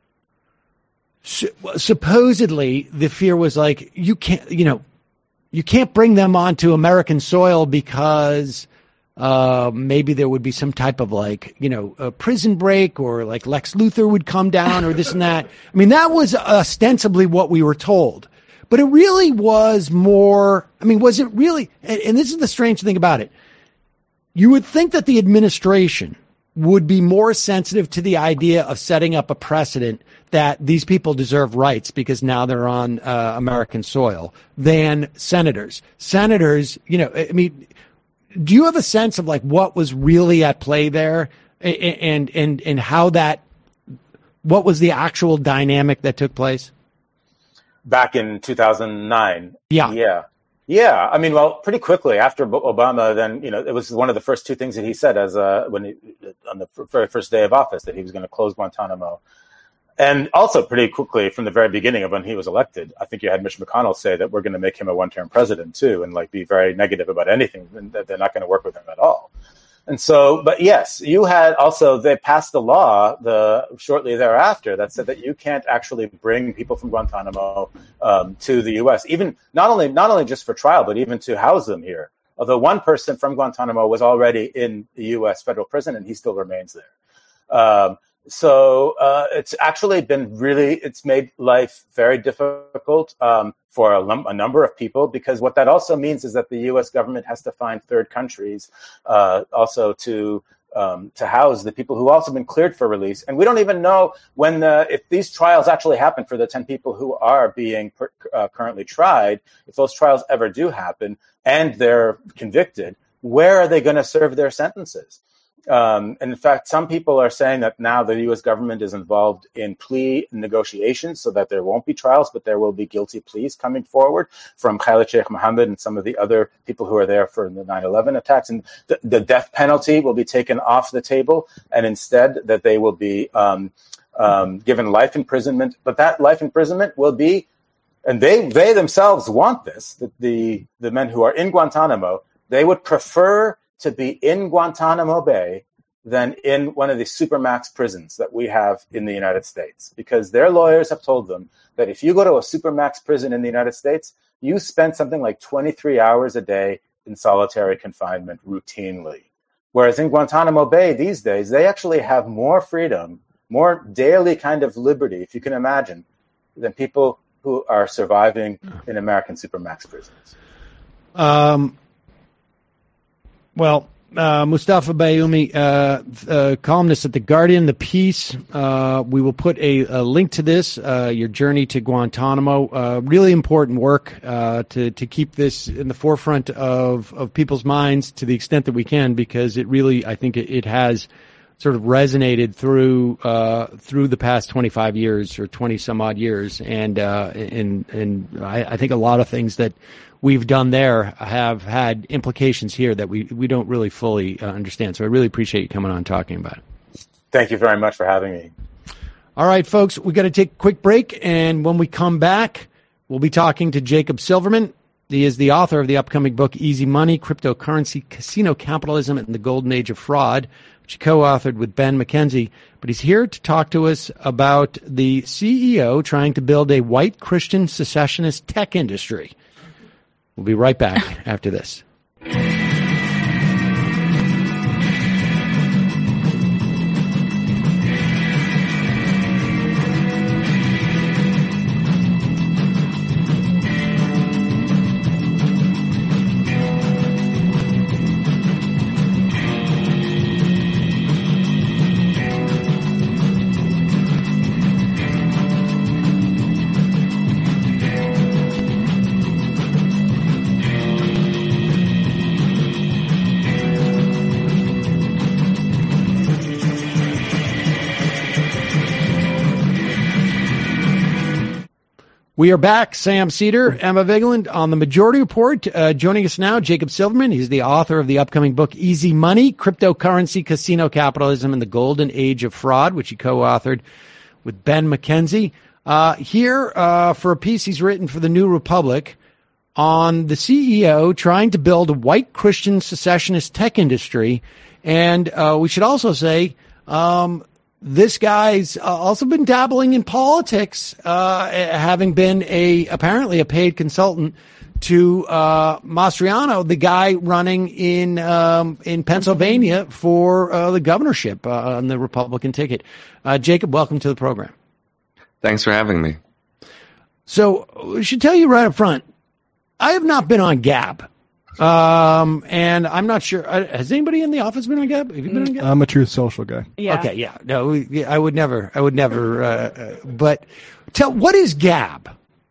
supposedly the fear was like you can't bring them onto American soil because maybe there would be some type of a prison break, or like Lex Luthor would come down, or this and that. I mean, that was ostensibly what we were told, but it really was more. I mean, was it really? And this is the strange thing about it. You would think that the administration would be more sensitive to the idea of setting up a precedent that these people deserve rights because now they're on American soil than senators. Senators, I mean, do you have a sense of like what was really at play there, and how what was the actual dynamic that took place back in 2009? Yeah. I mean, well, pretty quickly after Obama, then it was one of the first two things that he said on the very first day of office, that he was going to close Guantanamo. And also pretty quickly from the very beginning of when he was elected, I think you had Mitch McConnell say that we're going to make him a one-term president too, and like be very negative about anything, and that they're not going to work with him at all. And so, but yes, you had also, they passed a law shortly thereafter that said that you can't actually bring people from Guantanamo to the U.S., even not only just for trial, but even to house them here. Although one person from Guantanamo was already in the U.S. federal prison, and he still remains there. So it's actually been it's made life very difficult for a number of people, because what that also means is that the U.S. government has to find third countries also to house the people who also been cleared for release. And we don't even know if these trials actually happen for the 10 people who are being currently tried, if those trials ever do happen and they're convicted, where are they going to serve their sentences? And in fact, some people are saying that now the U.S. government is involved in plea negotiations so that there won't be trials, but there will be guilty pleas coming forward from Khalid Sheikh Mohammed and some of the other people who are there for the 9/11 attacks. And the death penalty will be taken off the table, and instead that they will be given life imprisonment. But that life imprisonment will be, and they themselves want this, that the men who are in Guantanamo, they would prefer to be in Guantanamo Bay than in one of the supermax prisons that we have in the United States, because their lawyers have told them that if you go to a supermax prison in the United States, you spend something like 23 hours a day in solitary confinement routinely. Whereas in Guantanamo Bay these days, they actually have more freedom, more daily kind of liberty, if you can imagine, than people who are surviving in American supermax prisons. Well, Mustafa Bayoumi, columnist at The Guardian, The Piece. We will put a link to this, your journey to Guantanamo. Really important work to keep this in the forefront of people's minds to the extent that we can, because it really, I think it has sort of resonated through the past 25 years or 20 some odd years. And I think a lot of things that we've done there have had implications here that we don't really fully understand. So I really appreciate you coming on and talking about it. Thank you very much for having me. All right, folks, we got to take a quick break. And when we come back, we'll be talking to Jacob Silverman. He is the author of the upcoming book, Easy Money, Cryptocurrency, Casino Capitalism, and the Golden Age of Fraud. which he co-authored with Ben McKenzie. But he's here to talk to us about the CEO trying to build a white Christian secessionist tech industry. We'll be right back after this. We are back. Sam Seder, Emma Vigeland on the Majority Report. Joining us now, Jacob Silverman. He's the author of the upcoming book, Easy Money, Cryptocurrency, Casino Capitalism, and the Golden Age of Fraud, which he co-authored with Ben McKenzie. Here for a piece he's written for the New Republic on the CEO trying to build a white Christian secessionist tech industry. And we should also say this guy's also been dabbling in politics, having been apparently a paid consultant to Mastriano, the guy running in Pennsylvania for the governorship on the Republican ticket. Jacob, welcome to the program. Thanks for having me. So we should tell you right up front, I have not been on Gab. And I'm not sure. Has anybody in the office been on Gab? Have you been on Gab? I'm a Truth Social guy. Yeah. Okay. Yeah. No, I would never. But what is Gab?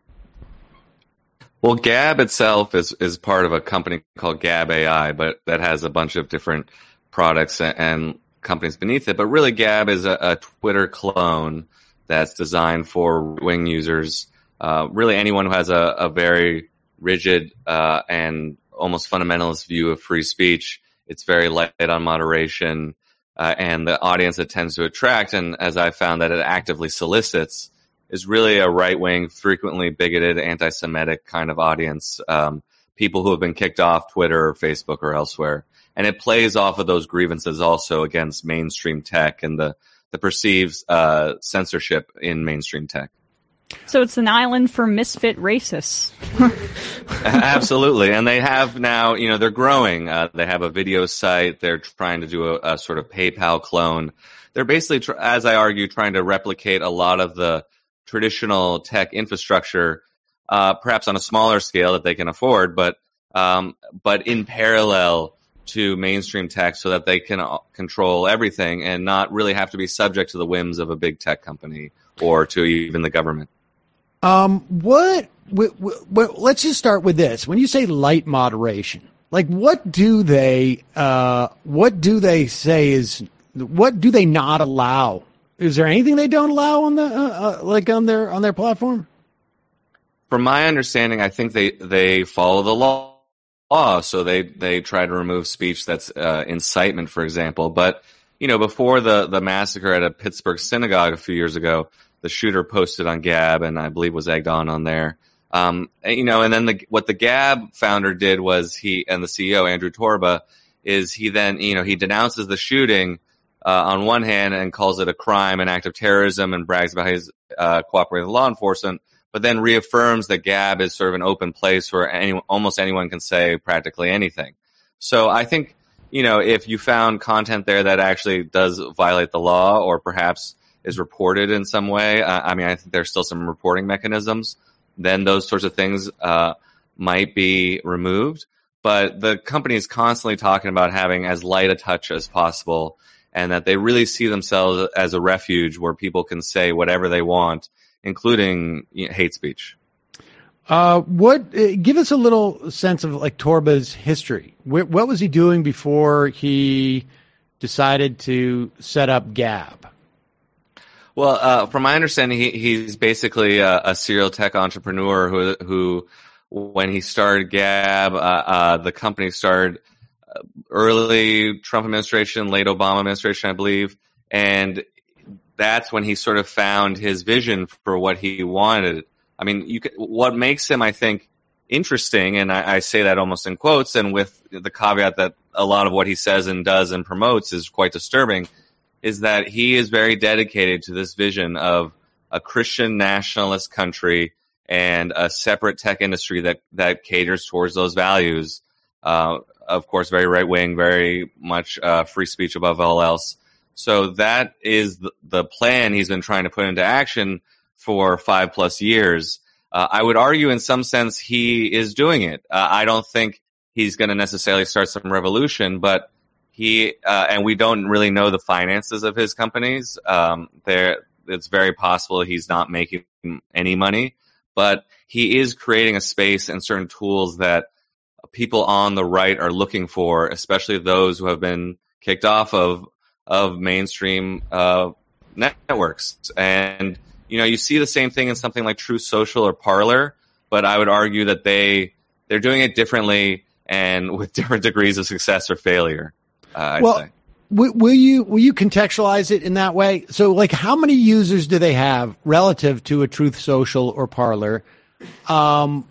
Well, Gab itself is part of a company called Gab AI, but that has a bunch of different products and companies beneath it. But really, Gab is a Twitter clone that's designed for wing users. Really, anyone who has a very rigid and almost fundamentalist view of free speech. It's very light on moderation, and the audience it tends to attract, and as I found that it actively solicits, is really a right-wing, frequently bigoted, anti-Semitic kind of audience, people who have been kicked off Twitter or Facebook or elsewhere. And it plays off of those grievances also against mainstream tech and the perceived censorship in mainstream tech. So it's an island for misfit racists. Absolutely. And they have now, they're growing. They have a video site. They're trying to do a sort of PayPal clone. They're basically, as I argue, trying to replicate a lot of the traditional tech infrastructure, perhaps on a smaller scale that they can afford, but in parallel to mainstream tech so that they can control everything and not really have to be subject to the whims of a big tech company or to even the government. Let's just start with this. When you say light moderation, like what do they not allow? Is there anything they don't allow on the on their platform? From my understanding, I think they follow the law, so they try to remove speech that's incitement, for example. But before the massacre at a Pittsburgh synagogue a few years ago, the shooter posted on Gab, and I believe was egged on there. And then what the Gab founder did was and the CEO, Andrew Torba, is he denounces the shooting on one hand and calls it a crime, an act of terrorism, and brags about his cooperating with law enforcement, but then reaffirms that Gab is sort of an open place where almost anyone can say practically anything. So I think, if you found content there that actually does violate the law or perhaps is reported in some way, I think there's still some reporting mechanisms, then those sorts of things might be removed. But the company is constantly talking about having as light a touch as possible, and that they really see themselves as a refuge where people can say whatever they want, including hate speech. Give us a little sense of Torba's history. What was he doing before he decided to set up Gab? Well, from my understanding, he's basically a serial tech entrepreneur who when he started Gab, the company started early Trump administration, late Obama administration, I believe. And that's when he sort of found his vision for what he wanted. What makes him, I think, interesting, and I say that almost in quotes, and with the caveat that a lot of what he says and does and promotes is quite disturbing, is that he is very dedicated to this vision of a Christian nationalist country and a separate tech industry that caters towards those values. Of course, very right-wing, very much free speech above all else. So that is the plan he's been trying to put into action for 5+ years. I would argue in some sense he is doing it. I don't think he's going to necessarily start some revolution, but and we don't really know the finances of his companies. It's very possible he's not making any money, but he is creating a space and certain tools that people on the right are looking for, especially those who have been kicked off of mainstream networks. And you see the same thing in something like Truth Social or Parler, but I would argue that they're doing it differently and with different degrees of success or failure. I'd say. Will you contextualize it in that way? So, like, how many users do they have relative to a Truth Social or Parler? How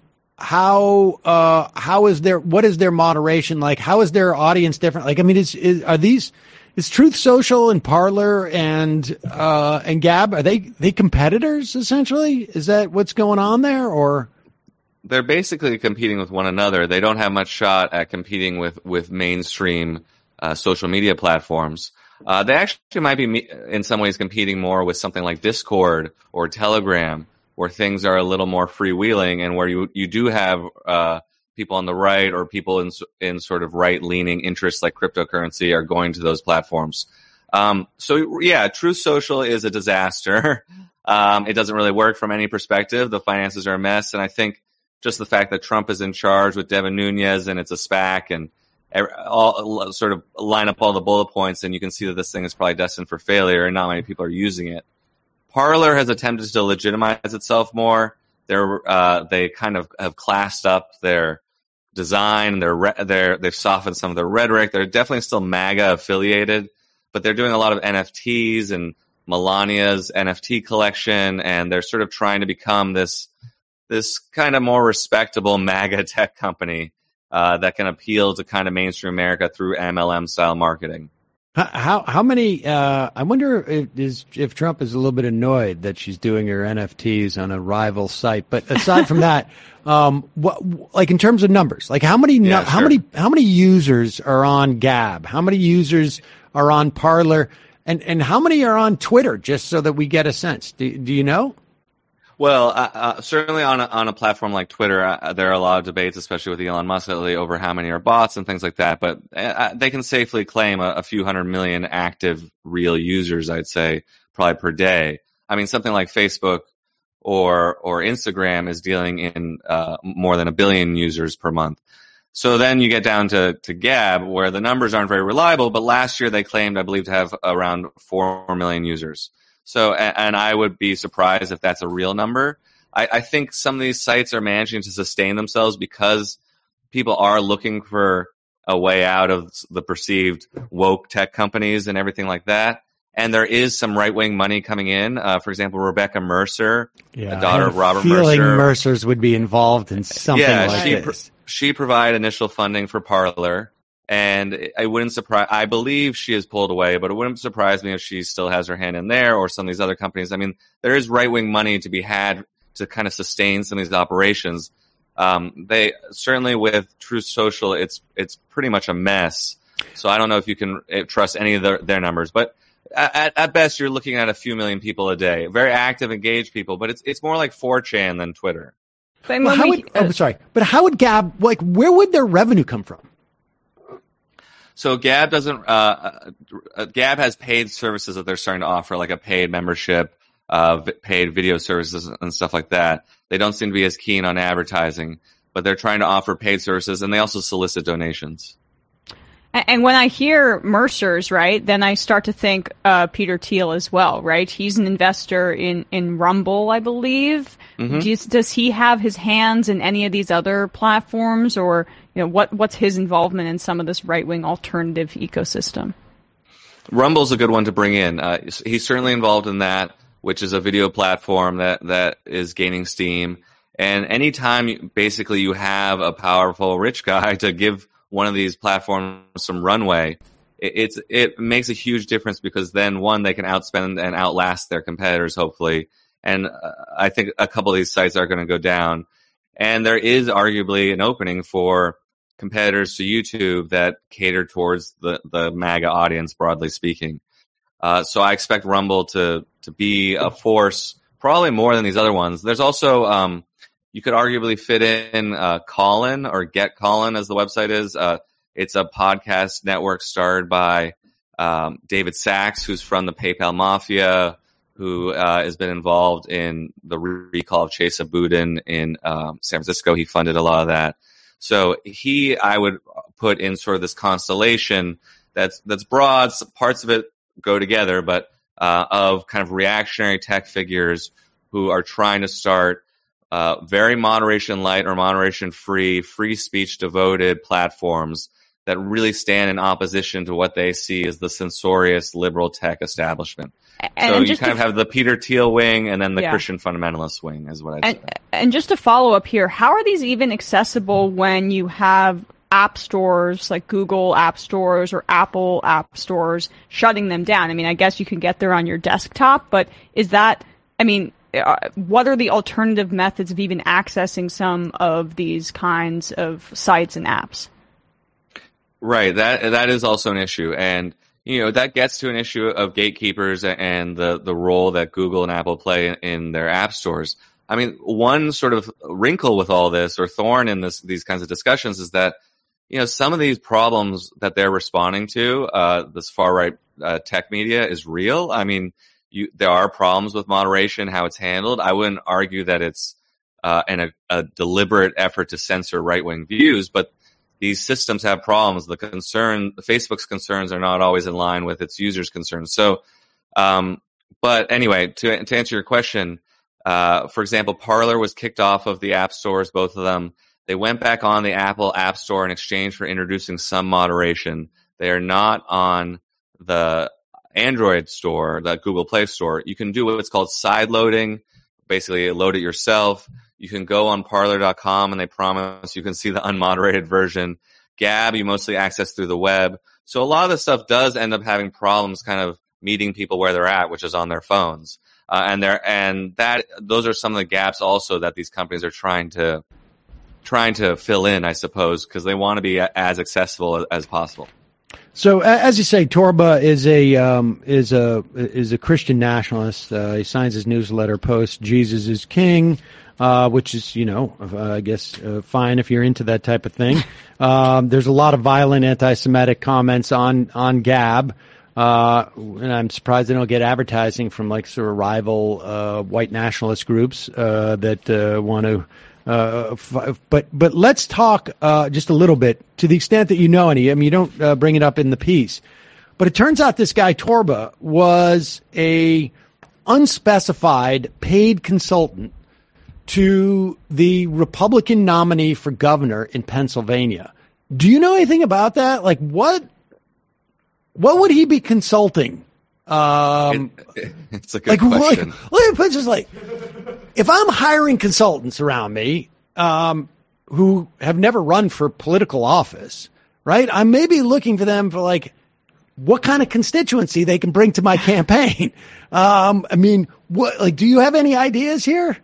is what is their moderation like? How is their audience different? Like, I mean, is Truth Social and Parler and Gab, are they competitors essentially? Is that what's going on there, or? They're basically competing with one another. They don't have much shot at competing with mainstream social media platforms. They actually might be in some ways competing more with something like Discord or Telegram, where things are a little more freewheeling and where you do have people on the right or people in sort of right-leaning interests like cryptocurrency are going to those platforms. So yeah, Truth Social is a disaster. It doesn't really work from any perspective. The finances are a mess, and I think just the fact that Trump is in charge with Devin Nunes and it's a SPAC and all sort of line up all the bullet points, and you can see that this thing is probably destined for failure and not many people are using it. Parler has attempted to legitimize itself more. They kind of have classed up their design. They've softened some of their rhetoric. They're definitely still MAGA affiliated, but they're doing a lot of NFTs and Melania's NFT collection, and they're sort of trying to become this kind of more respectable MAGA tech company that can appeal to kind of mainstream America through MLM style marketing. How many? I wonder if Trump is a little bit annoyed that she's doing her NFTs on a rival site. But aside from that, like in terms of numbers, like how many users are on Gab? How many users are on Parler? And how many are on Twitter? Just so that we get a sense. Do you know? Well, certainly on a platform like Twitter, there are a lot of debates, especially with Elon Musk lately, over how many are bots and things like that. But they can safely claim a few 100 million active real users, I'd say, probably per day. I mean, something like Facebook or Instagram is dealing in more than 1 billion users per month. So then you get down to Gab, where the numbers aren't very reliable. But last year they claimed, I believe, to have around 4 million users. So, and I would be surprised if that's a real number. I think some of these sites are managing to sustain themselves because people are looking for a way out of the perceived woke tech companies and everything like that. And there is some right-wing money coming in. For example, Rebecca Mercer, the daughter of Robert Mercer. Mercers would be involved in something like this. She provided initial funding for Parler. And it wouldn't surprise. I believe she has pulled away, but it wouldn't surprise me if she still has her hand in there or some of these other companies. I mean, there is right-wing money to be had to kind of sustain some of these operations. They certainly with Truth Social, it's pretty much a mess. So I don't know if you can trust any of their numbers, but at best, you're looking at a few million people a day, very active, engaged people. But it's more like 4chan than Twitter. But how would Gab, like, where would their revenue come from? So Gab doesn't. Gab has paid services that they're starting to offer, like a paid membership, paid video services, and stuff like that. They don't seem to be as keen on advertising, but they're trying to offer paid services, and they also solicit donations. And when I hear Mercer's, right, then I start to think Peter Thiel as well, right? He's an investor in Rumble, I believe. Mm-hmm. Does he have his hands in any of these other platforms, or what's his involvement in some of this right-wing alternative ecosystem? Rumble's a good one to bring in. He's certainly involved in that, which is a video platform that is gaining steam. And anytime basically you have a powerful rich guy to give one of these platforms some runway, it makes a huge difference, because then, one, they can outspend and outlast their competitors, hopefully. And I think a couple of these sites are going to go down. And there is arguably an opening for competitors to YouTube that cater towards the MAGA audience, broadly speaking. So I expect Rumble to be a force, probably more than these other ones. There's also, you could arguably fit in Callin, or Get Callin, as the website is. It's a podcast network started by David Sachs, who's from the PayPal Mafia, who has been involved in the recall of Chesa Boudin in San Francisco. He funded a lot of that. So I would put in sort of this constellation that's broad. Parts of it go together, but of kind of reactionary tech figures who are trying to start very moderation light or moderation free speech devoted platforms that really stand in opposition to what they see as the censorious liberal tech establishment. So you kind of have the Peter Thiel wing and then the Christian fundamentalist wing, is what I'd say. And just to follow up here, how are these even accessible when you have app stores like Google app stores or Apple app stores shutting them down? I mean, I guess you can get there on your desktop, but what are the alternative methods of even accessing some of these kinds of sites and apps? Right. That is also an issue. And, that gets to an issue of gatekeepers and the role that Google and Apple play in their app stores. I mean, one sort of wrinkle with all this, or thorn in these kinds of discussions, is that, some of these problems that they're responding to, this far right tech media, is real. I mean, there are problems with moderation, how it's handled. I wouldn't argue that it's a deliberate effort to censor right-wing views, but these systems have problems. Facebook's concerns are not always in line with its users' concerns. So, but anyway, to answer your question, for example, Parler was kicked off of the app stores, both of them. They went back on the Apple App Store in exchange for introducing some moderation. They are not on the Android store, the Google Play Store. You can do what's called side loading, basically load it yourself. You can go on Parler.com and they promise you can see the unmoderated version. Gab, you mostly access through the web. So a lot of this stuff does end up having problems kind of meeting people where they're at, which is on their phones. Those are some of the gaps also that these companies are trying to fill in, I suppose, because they want to be as accessible as possible. So, as you say, Torba is a Christian nationalist. He signs his newsletter post "Jesus is King," which is, I guess fine if you're into that type of thing. There's a lot of violent anti-Semitic comments on Gab, and I'm surprised they don't get advertising from like sort of rival white nationalist groups that want to. But let's talk just a little bit, to the extent that you know any. I mean, you don't bring it up in the piece, but it turns out this guy Torba was a unspecified paid consultant to the Republican nominee for governor in Pennsylvania. Do you know anything about that? Like, what would he be consulting? It's a good question. Let me put it just like, if I'm hiring consultants around me who have never run for political office, right? I'm maybe looking for them for like what kind of constituency they can bring to my campaign. Do you have any ideas here?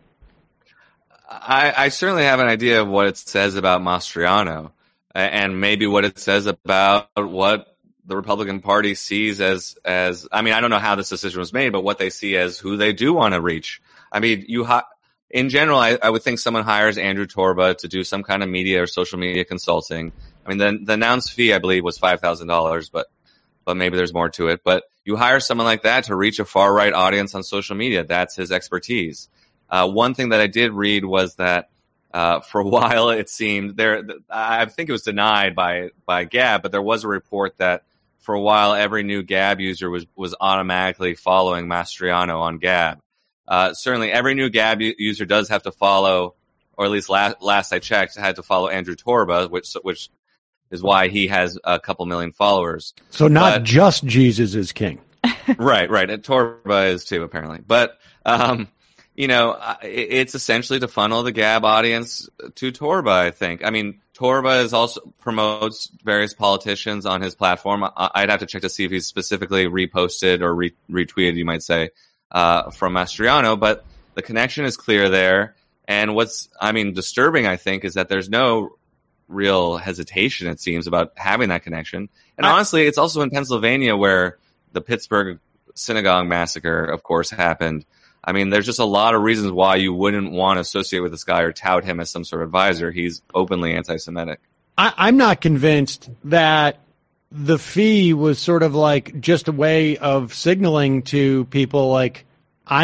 I certainly have an idea of what it says about Mastriano, and maybe what it says about what the Republican Party sees as I mean, I don't know how this decision was made, but what they see as who they do want to reach. I mean, in general, I would think someone hires Andrew Torba to do some kind of media or social media consulting. I mean, the announced fee, I believe, was $5,000, but maybe there's more to it. But you hire someone like that to reach a far right audience on social media. That's his expertise. One thing that I did read was that for a while it seemed I think it was denied by Gab, but there was a report that for a while every new Gab user was automatically following Mastriano on Gab. Certainly every new Gab user does have to follow, or at least last I checked, had to follow Andrew Torba, which is why he has a couple million followers. So not just Jesus is King. Right. And Torba is too, apparently. But, it's essentially to funnel the Gab audience to Torba, I think. I mean, Torba also promotes various politicians on his platform. I'd have to check to see if he's specifically reposted or retweeted, you might say, from Mastriano, but the connection is clear there. And what's disturbing, I think, is that there's no real hesitation, it seems, about having that connection. And honestly, it's also in Pennsylvania where the Pittsburgh synagogue massacre, of course, happened. I mean, there's just a lot of reasons why you wouldn't want to associate with this guy or tout him as some sort of advisor. He's openly anti-Semitic. I'm not convinced that the fee was sort of like just a way of signaling to people like, I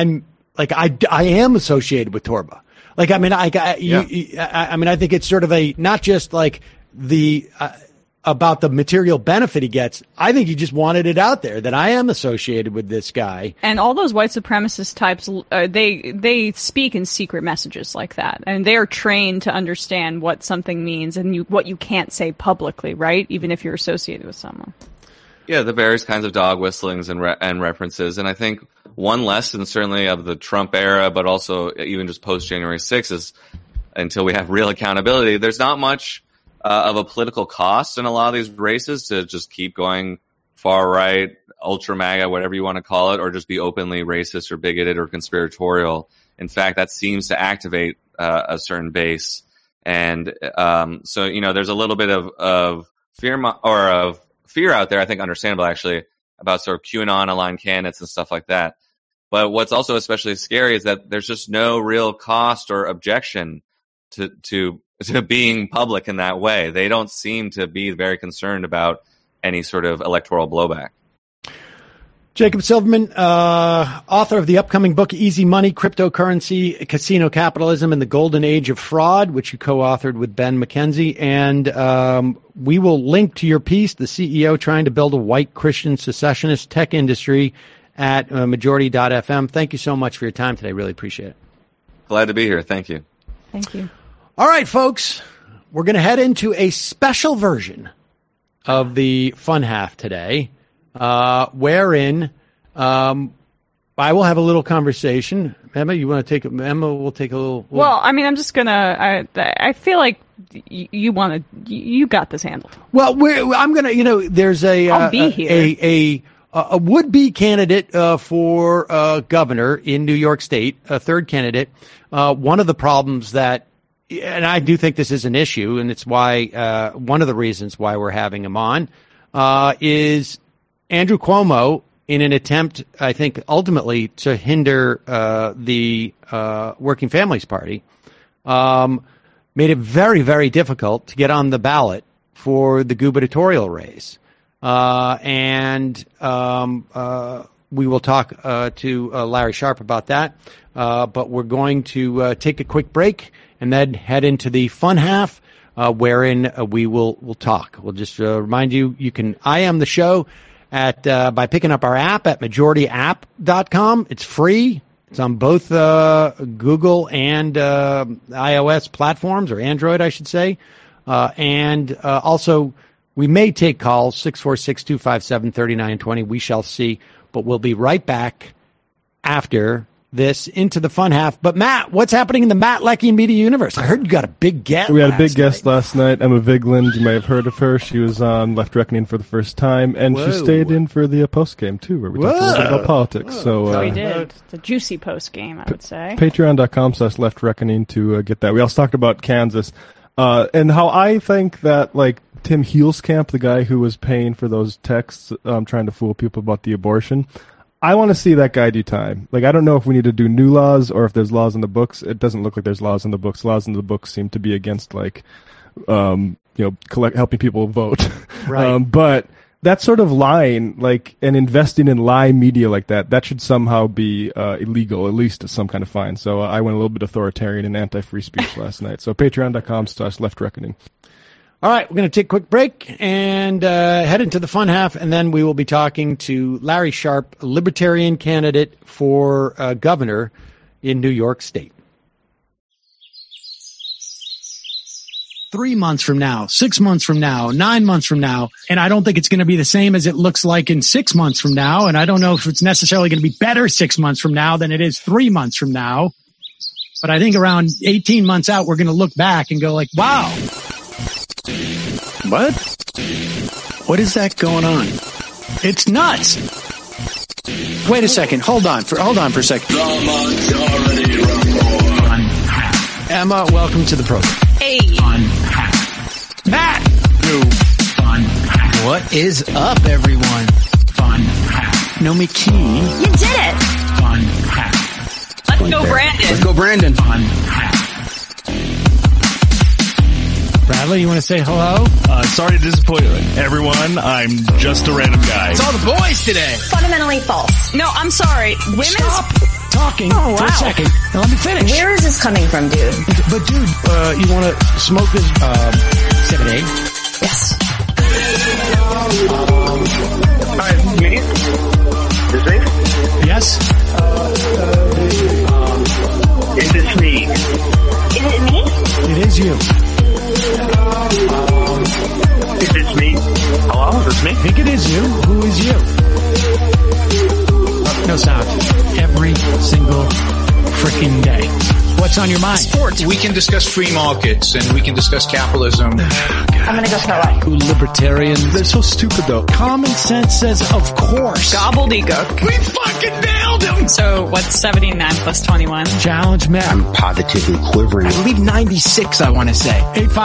am associated with Torba. Like, I mean, I think it's sort of a, not just like the, about the material benefit he gets. I think he just wanted it out there that I am associated with this guy. And all those white supremacist types, they speak in secret messages like that. And they are trained to understand what something means and what you can't say publicly, right? Even if you're associated with someone. Yeah, the various kinds of dog whistlings and references. And I think one lesson certainly of the Trump era, but also even just post January 6th is until we have real accountability, there's not much of a political cost in a lot of these races to just keep going far right, ultra MAGA, whatever you want to call it, or just be openly racist or bigoted or conspiratorial. In fact, that seems to activate a certain base. And so, there's a little bit of fear of fear out there, I think understandable actually, about sort of QAnon aligned candidates and stuff like that. But what's also especially scary is that there's just no real cost or objection to being public in that way. They don't seem to be very concerned about any sort of electoral blowback. Jacob Silverman, author of the upcoming book, Easy Money, Cryptocurrency, Casino Capitalism, and the Golden Age of Fraud, which you co-authored with Ben McKenzie. And we will link to your piece, The CEO Trying to Build a White Christian Secessionist Tech Industry, at majority.fm. Thank you so much for your time today. Really appreciate it. Glad to be here. Thank you. Thank you. All right, folks, we're going to head into a special version of the fun half today, wherein I will have a little conversation. Emma, will take a little. Well, I mean, I'm just gonna. I feel like you got this handled. Well, I'm gonna. There's I'll be here. A would-be candidate for governor in New York State, a third candidate. One of the problems that, and I do think this is an issue, and it's why one of the reasons why we're having him on, is Andrew Cuomo, in an attempt, I think, ultimately to hinder the Working Families Party, made it very, very difficult to get on the ballot for the gubernatorial race. We will talk to Larry Sharpe about that. But we're going to take a quick break and then head into the fun half, wherein we'll talk. We'll just remind you, you can IM the show by picking up our app at majorityapp.com. It's free. It's on both Google and iOS platforms, or Android, I should say. Also, we may take calls, 646-257-3920. We shall see. But we'll be right back after this into the fun half. But Matt, what's happening in the Matt Leckie Media universe? I heard you got a big guest. We had a big guest last night, Emma Vigeland. You may have heard of her. She was on Left Reckoning for the first time, and she stayed in for the post game too, where we talked a little bit about politics. So we did. It's a juicy post game, I would say. Patreon.com/Left Reckoning to get that. We also talked about Kansas and how I think that Tim Heelskamp, the guy who was paying for those texts, trying to fool people about the abortion, I want to see that guy do time. I don't know if we need to do new laws or if there's laws in the books. It doesn't look like there's laws in the books. Laws in the books seem to be against, helping people vote. Right. But that sort of lying, and investing in lie media like that should somehow be illegal, at least some kind of fine. So I went a little bit authoritarian and anti-free speech last night. So patreon.com/Left Reckoning. All right, we're going to take a quick break and head into the fun half, and then we will be talking to Larry Sharpe, a libertarian candidate for governor in New York State. 3 months from now, 6 months from now, 9 months from now, and I don't think it's going to be the same as it looks like in 6 months from now, and I don't know if it's necessarily going to be better 6 months from now than it is 3 months from now. But I think around 18 months out, we're going to look back and go like, wow. What is that going on? It's nuts. Wait a second. Hold on for a second. Emma, welcome to the program. Hey. Matt. What is up, everyone? Nomi Key. You did it. Let's go, Brandon. Let's go, Brandon. Bradley, you want to say hello? Sorry to disappoint everyone. I'm just a random guy. It's all the boys today. Fundamentally false. No, I'm sorry. Women's Stop talking for a second. Now let me finish. Where is this coming from, dude? But dude, you want to smoke this 7A? Yes. Hi, me? Is it? Yes. Is this me? Is it me? It is you. Is this me? Hello, is this me? I think it is you. Who is you? No sound. Every single freaking day. What's on your mind? Sports. We can discuss free markets and we can discuss capitalism. I'm gonna go smell right. Who libertarians? They're so stupid, though. Common sense says, of course. gobbledygook. We fucking nailed him. So what's 79 plus 21? Challenge Matt. I'm positively quivering. I believe 96, I want to say.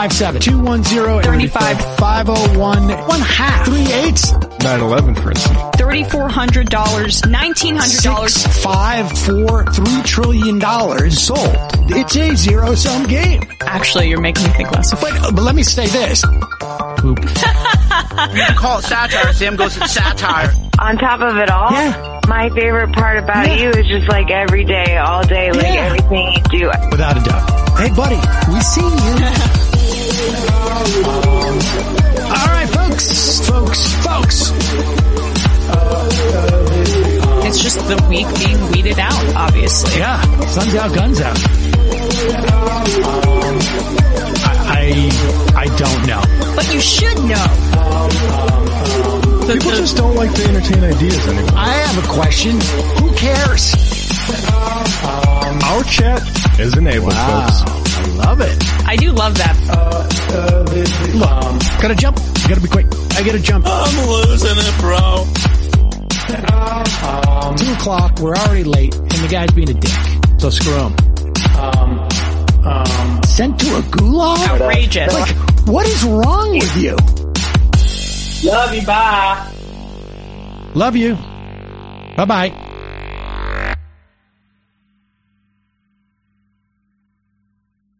857-210-501. 1/2. 3/8. 9/11, for instance. $3,400, $1,900. 6, 5, 4, $3 trillion sold. It's a zero-sum game. Actually, you're making me think less of it. But let me say this. Poop. Call it satire. Sam goes to satire. On top of it all, my favorite part about you is just like every day, all day, like everything you do. Without a doubt. Hey, buddy, we see you. All right, folks. It's just the weak being weeded out, obviously. Yeah, sun's out, guns out. I don't know. But you should know. People just don't like to entertain ideas anymore. I have a question. Who cares? Our chat is enabled, folks. I love it. I do love that. Look, gotta jump. Gotta be quick. I gotta jump. I'm losing it, bro. 2 o'clock. We're already late, and the guy's being a dick. So screw him. Sent to a gulag? Outrageous. Like, what is wrong with you? Love you, bye. Love you. Bye-bye.